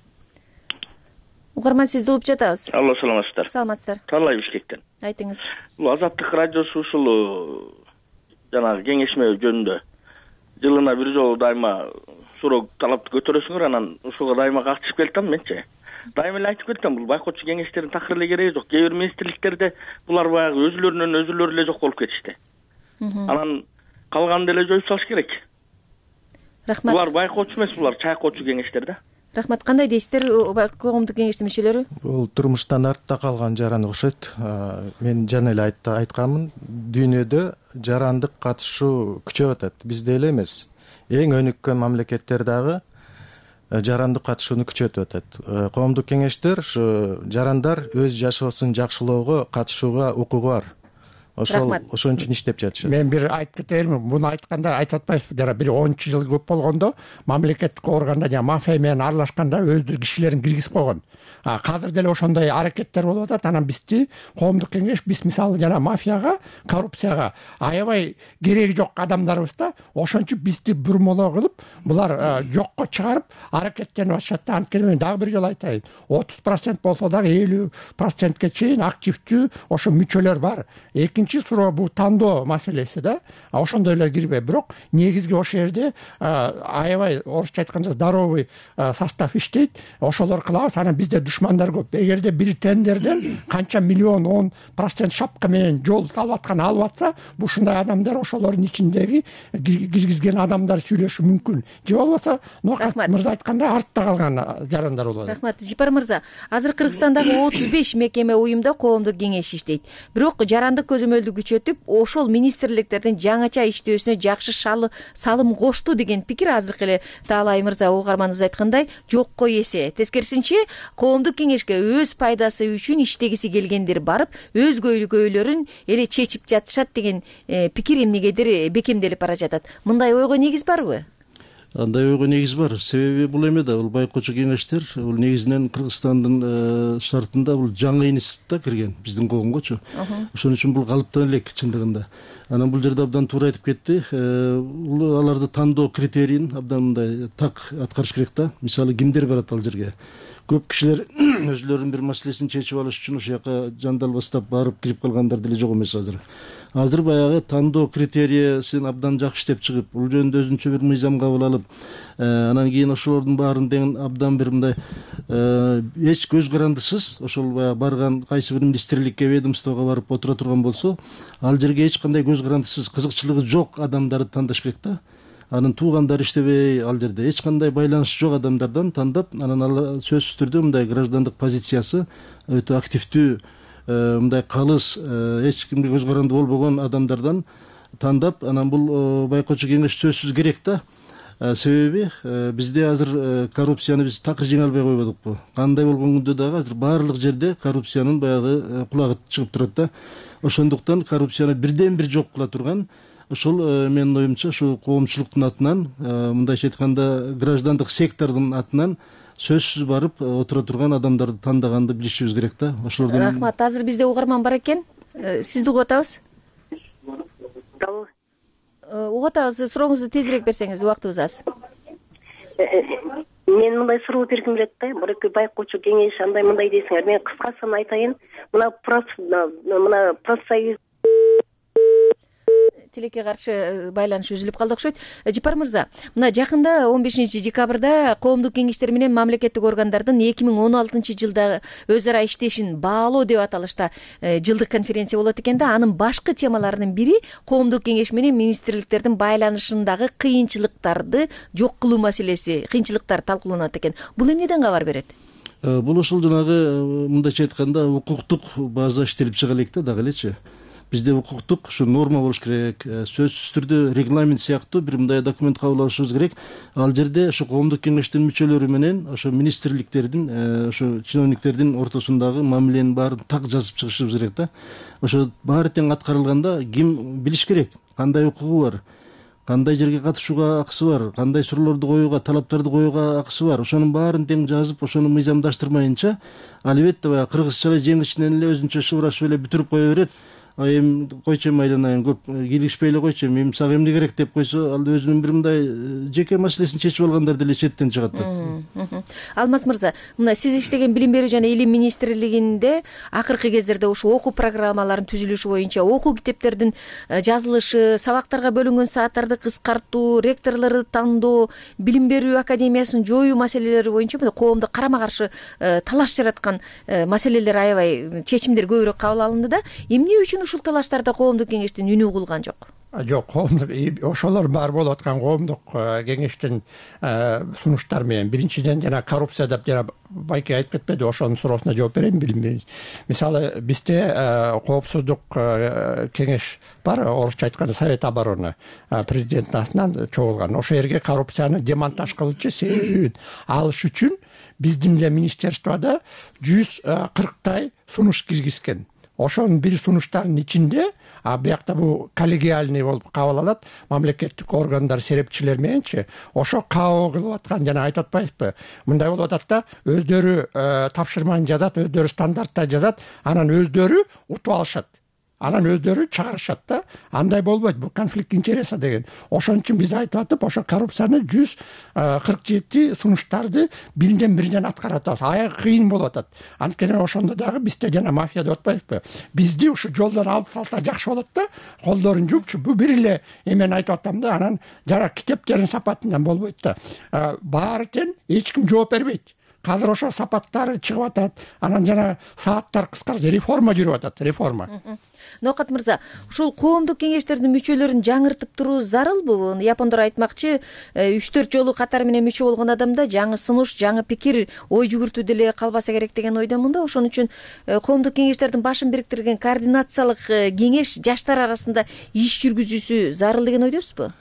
Угарман, сизди угуп жатабыз. Алло, саламатсыздар. Саламатсыздар. Талай Бишкектен. Айтыңыз. Бул Азаттык радиосу ушул жанагы кеңешме жөнүндө жылына бир жолу дайыма суроо талапты көтөрөсүңөр, анан ушуга дайыма катышып келатам менчи. Дайыма эле айтып кетем, бул байкоочу кеңештердин такыр эле кереги жок. Кээ бир министрликтерде булар баягы өзүлөрүнөн өзүлөрү эле жок болуп кетишти. Анан калганын деле жоюп салыш керек. Рахмат. Булар байкоочу эмес, булар чайкоочу кеңештер да. Рахмат. Кандай дейсиздер, коомдук кеңештин мүчөлөрү? Бул турмуштан артта калган жаран окшойт. Мен жана эле айтканмын, дүйнөдө жарандык катышуу күчөп атат. Бизде эле эмес, эң өнүккөн мамлекеттер дагы жарандык катышууну күчөтүп атат. Коомдук кеңештер ушу жарандар өз жашоосун жакшылоого катышууга укугу бар. Ошол ошон үчүн иштеп жатышат. Мен бир айтып кетейинби, муну айтканда айтып атпайсызбы, жана бир онунчу жыл көп болгондо мамлекеттик органда жана мафия менен аралашканда өздүк кишилерин киргизип койгон. Азыр деле ошондой аракеттер болуп атат. Анан бизди коомдук кеңеш, биз мисалы жана мафияга, коррупцияга аябай кереги жок адамдарбыз да. Ошон үчүн бизди бурмолоо кылып, булар жокко чыгарып аракеттенип атышат да. Анткени мен дагы бир жолу айтайын, отуз процент болсо дагы элүү процентке чейин активдүү ошо мүчөлөр бар. Экинчи суроо бул тандоо маселеси да. Ошондой эле кирбей, бирок негизги ошол жерде аябай орусча айтканда здоровый состав иштейт. Ошолор кылабыз. Анан бизде душмандар көп. Эгерде бир тендерден канча миллион он процент шапка менен жол алып аткан алып атса, бул ушундай адамдар ошолордун ичиндеги киргизген адамдар сүйлөшү мүмкүн. Же болбосо Ноокат мырза айткандай артта калган жарандар болот. Рахмат. Жипар мырза, азыр Кыргызстандагы отуз беш мекеме уюмда коомдук кеңеш иштейт. Бирок жарандык көзөмөлдү күчөтүп, ошол министрликтердин жаңача иштөөсүнө жакшы салым кошту деген пикир азыркы эле Таалай мырза угарманыбыз айткандай жокко эсе. Тескерисинче, коомдук кеңешке өз пайдасы үчүн иштегиси келгендер барып, өз көйлөрүн эле чечип жатышат деген пикир эмнегедир бекемделип бара жатат. Мындай ойго негиз барбы? андай ойго негиз бар. Себеби бул эме да, бул байкоочу кеңештер бул негизинен Кыргызстандын шартында бул жаңы институтта кирген, биздин коомгочу. Ошон үчүн бул калыптан элек чындыгында. Анан бул жерде абдан туура айтып кетти. Бул аларды тандоо критерийин абдан мындай так аткарыш керек да. Мисалы кимдер барат ал жерге? Көп кишилер өзлөрүнүн бир маселесин чечип алыш үчүн ошол жака жандалбастап барып кирип калгандар деле жок эмес азыр. Азыр баягы тандоо критерийсин абдан жакшы иштеп чыгып, бул жөнүндө өзүнчө бир мыйзам кабыл алып, анан кийин ошолордун баарын деген абдан бир мындай эч көз карандысыз ошол баягы барган кайсы бир министрликке, ведомствого барып отура турган болсо, ал жерге эч кандай көз карандысыз, кызыкчылыгы жок адамдарды тандаш керек да. Анын туугандары иштебей, ал жерде эч кандай байланышы жок адамдардан тандап, анан ал сөзсүз түрдө мындай граждандык позициясы өтө активдүү, мындай калыс, эч кимге көз каранды болбогон адамдардан тандап, анан бул байкоочу кеңеш сөзсүз керек да. Себеби бизде азыр коррупцияны биз такыр жеңе албай койбодукпу. Кандай болгон күндө дагы азыр баардык жерде коррупциянын баягы кулагы чыгып турат да. Ошондуктан коррупцияны бирден бир жок кыла турган ошол менин оюмча ушу коомчулуктун атынан, мындайча айтканда граждандык сектордун атынан сөзсүз барып отура турган адамдарды тандаганды билишибиз керек да. Ошолордун Рахмат. Азыр бизде угарман бар экен. Сизди угуп атабыз. Угуп атабыз. Сурооңузду тезирээк берсеңиз, убактыбыз аз. Мен мындай суроо бергим келет да. Бирок байкоочу кеңеш андай мындай дейсиңер. Мен кыскасын айтайын. Мына мына профсоюз тилекке каршы байланыш үзүлүп калды окшойт. Жипар мырза, мына жакында он бешинчи декабрда коомдук кеңештер менен мамлекеттик органдардын эки миң он алтынчы жылда өз ара иштешин баалоо деп аталышта жылдык конференция болот экен да. Анын башкы темаларынын бири коомдук кеңеш менен министрликтердин байланышындагы кыйынчылыктарды жок кылуу маселеси, кыйынчылыктар талкууланат экен. Бул эмнеден кабар берет? Бул ошол жанагы мындайча айтканда укуктук база иштелип чыга элек да дагы элечи. Бизде укуктук ушу норма болуш керек, сөзсүз түрдө регламент сыяктуу бир мындай документ кабыл алышыбыз керек. Ал жерде ошо коомдук кеңештин мүчөлөрү менен ошо министрликтердин, ошо чиновниктердин ортосундагы мамиленин баарын так жазып чыгышыбыз керек да. Ошо баары тең аткарылганда ким билиш керек, кандай укугу бар, кандай жерге катышууга акысы бар, кандай суроолорду коюуга, талаптарды коюуга акысы бар. Ошонун баарын тең жазып, ошону мыйзамдаштырмайынча, албетте баягы кыргызча эле жеңишинен эле өзүнчө шыбырашып эле бүтүрүп кое берет. Эми койчу айланайын, көп кийлигишпей эле койчу, эми сага эмне керек деп койсо, ал өзүнүн бир мындай жеке маселесин чечип алгандар деле четтен чыгат да. Алмаз мырза, мына сиз иштеген билим берүү жана илим министрлигинде акыркы кездерде ушу окуу программаларынын түзүлүшү боюнча окуу китептердин жазылышы, сабактарга бөлүнгөн сааттарды кыскартуу, ректорлорду тандоо, билим берүү академиясын жоюу маселелери боюнча коомдо карама каршы талаш жараткан маселелер аябай, чечимдер көбүрөөк кабыл алынды да. Эмне үчүн ушул талаштарда коомдук кеңештин үнү угулган жок? Жок, коомдук ошолор бар болуп аткан коомдук кеңештин сунуштары менен биринчиден жана коррупция деп жана байке айтып кетпеди, ошонун суроосуна жооп берейин. Билим. Мисалы бизде коопсуздук кеңеш бар, орусча айтканда Совет обороны президенттин астынан чогулган. Ошол жерге коррупцияны демонтаж кылчу себебин алыш үчүн биздин эле министерстводо жүз кырктай сунуш киргизген. Ошонун бир сунуштарынын ичинде, а биякта бул коллегиальный болуп кабыл алат, мамлекеттик органдар серепчилер мененчи, ошо кабыл кылып аткан жана айтып атпайбызбы? Мындай болуп атат да, өздөрү тапшырманы жазат, өздөрү стандартта жазат, анан өздөрү утуп алышат. Анан өздөрү чыгарышат да. Андай болбойт, бул конфликт интереса деген. Ошон үчүн биз айтып атып, ошо коррупцияны жүз кырк жети сунуштарды биринен биринен аткарып атабыз. Аябай кыйын болуп атат. Анткени ошондо дагы бизде жана мафия деп атпайбызбы? Бизди ушу жолдон алып салса жакшы болот да. Колдорун жуупчу. Бул бир эле эмени айтып атам да, анан жана китептердин сапатынан болбойт да. Баары тең эч ким жооп бербейт. Казыр ошо сапаттары чыгып атат, анан жана сааттар кыскарып, реформа жүрүп атат, реформа. Ноокат мырза, ушул коомдук кеңештердин мүчөлөрүн жаңыртып туруу зарылбы? Япондор айтмакчы, үч төрт жолу катар менен мүчө болгон адамда жаңы сунуш, жаңы пикир, ой жүгүртүү деле калбаса керек деген ойдомун да. Ошон үчүн коомдук кеңештердин башын бириктирген координациялык кеңеш жаштар арасында иш жүргүзүүсү зарыл деген ойдосузбу?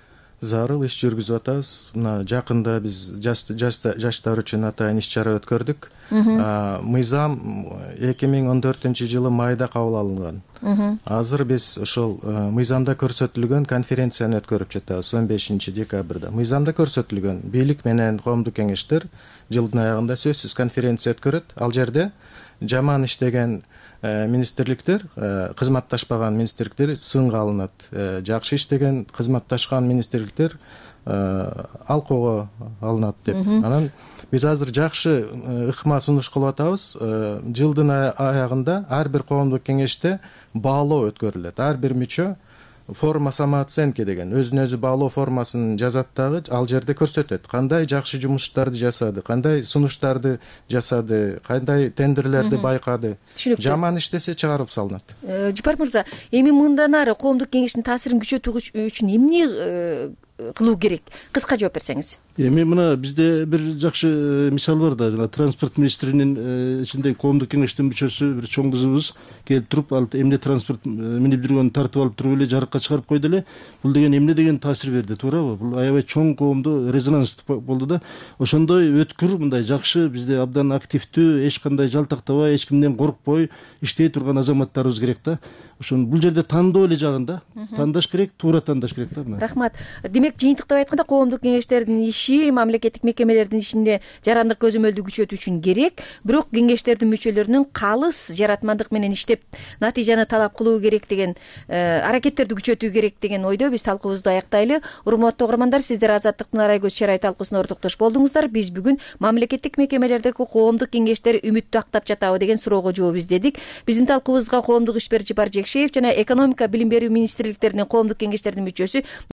зарыл иш жүргүзүп атабыз. Мына жакында биз жаштар үчүн атайын иш чара өткөрдүк. Мыйзам эки миң он төртүнчү жылы майда кабыл алынган. Азыр биз ошол мыйзамда көрсөтүлгөн конференцияны өткөрүп жатабыз он бешинчи декабрда. Мыйзамда көрсөтүлгөн бийлик менен коомдук кеңештер жылдын аягында сөзсүз конференция өткөрөт. Ал жерде жаман иштеген министрликтер, кызматташпаган министрликтер сынга алынат. Жакшы иштеген, кызматташкан министрликтер алкоого алынат деп. Анан биз азыр жакшы ыкма сунуш кылып атабыз. Жылдын аягында ар бир коомдук кеңеште баалоо өткөрүлөт. Ар бир мүчө форма самооценки деген өзүн өзү баалоо формасын жазат дагы, ал жерде көрсөтөт кандай жакшы жумуштарды жасады, кандай сунуштарды жасады, кандай тендерлерди байкады. Жаман иштесе чыгарып салынат. Жапар мырза, эми мындан ары коомдук кеңештин таасирин күчөтүү үчүн эмне кылуу керек? Кыска жооп берсеңиз. Эми мына бизде бир жакшы мисал бар да, жана транспорт министринин ичинде коомдук кеңештин мүчөсү бир чоң кызыбыз келип туруп, ал эмне транспорт минип жүргөнүн тартып алып туруп эле жарыкка чыгарып койду эле. Бул деген эмне деген таасир берди, туурабы? Бул аябай чоң коомдо резонанс болду да. Ошондой өткүр, мындай жакшы, бизде абдан активдүү, эч кандай жалтактабай, эч кимден коркпой иштей турган азаматтарыбыз керек да. Ошон бул жерде тандоо эле жагында, тандаш керек, туура тандаш керек да. Рахмат. Демек, жыйынтыктап айтканда, коомдук кеңештердин иши мамлекеттик мекемелердин ишинде жарандык көзөмөлдү күчөтүү үчүн керек. Бирок кеңештердин мүчөлөрүнүн калыс жаратмандык менен иштеп натыйжаны талап кылуу керек деген, аракеттерди күчөтүү керек деген ойдо биз талкуубузду аяктайлы. Урматтуу угармандар, сиздер Азаттыктын Арай көз чарай талкуусуна ортоктош болдуңуздар. Биз бүгүн мамлекеттик мекемелердеги коомдук кеңештер үмүттү актап жатабы деген суроого жооп издедик. Биздин талкуубузга коомдук ишмер Жапар Жекшеев жана экономика, билим берүү министрликтеринин коомдук кеңештеринин мүчөсү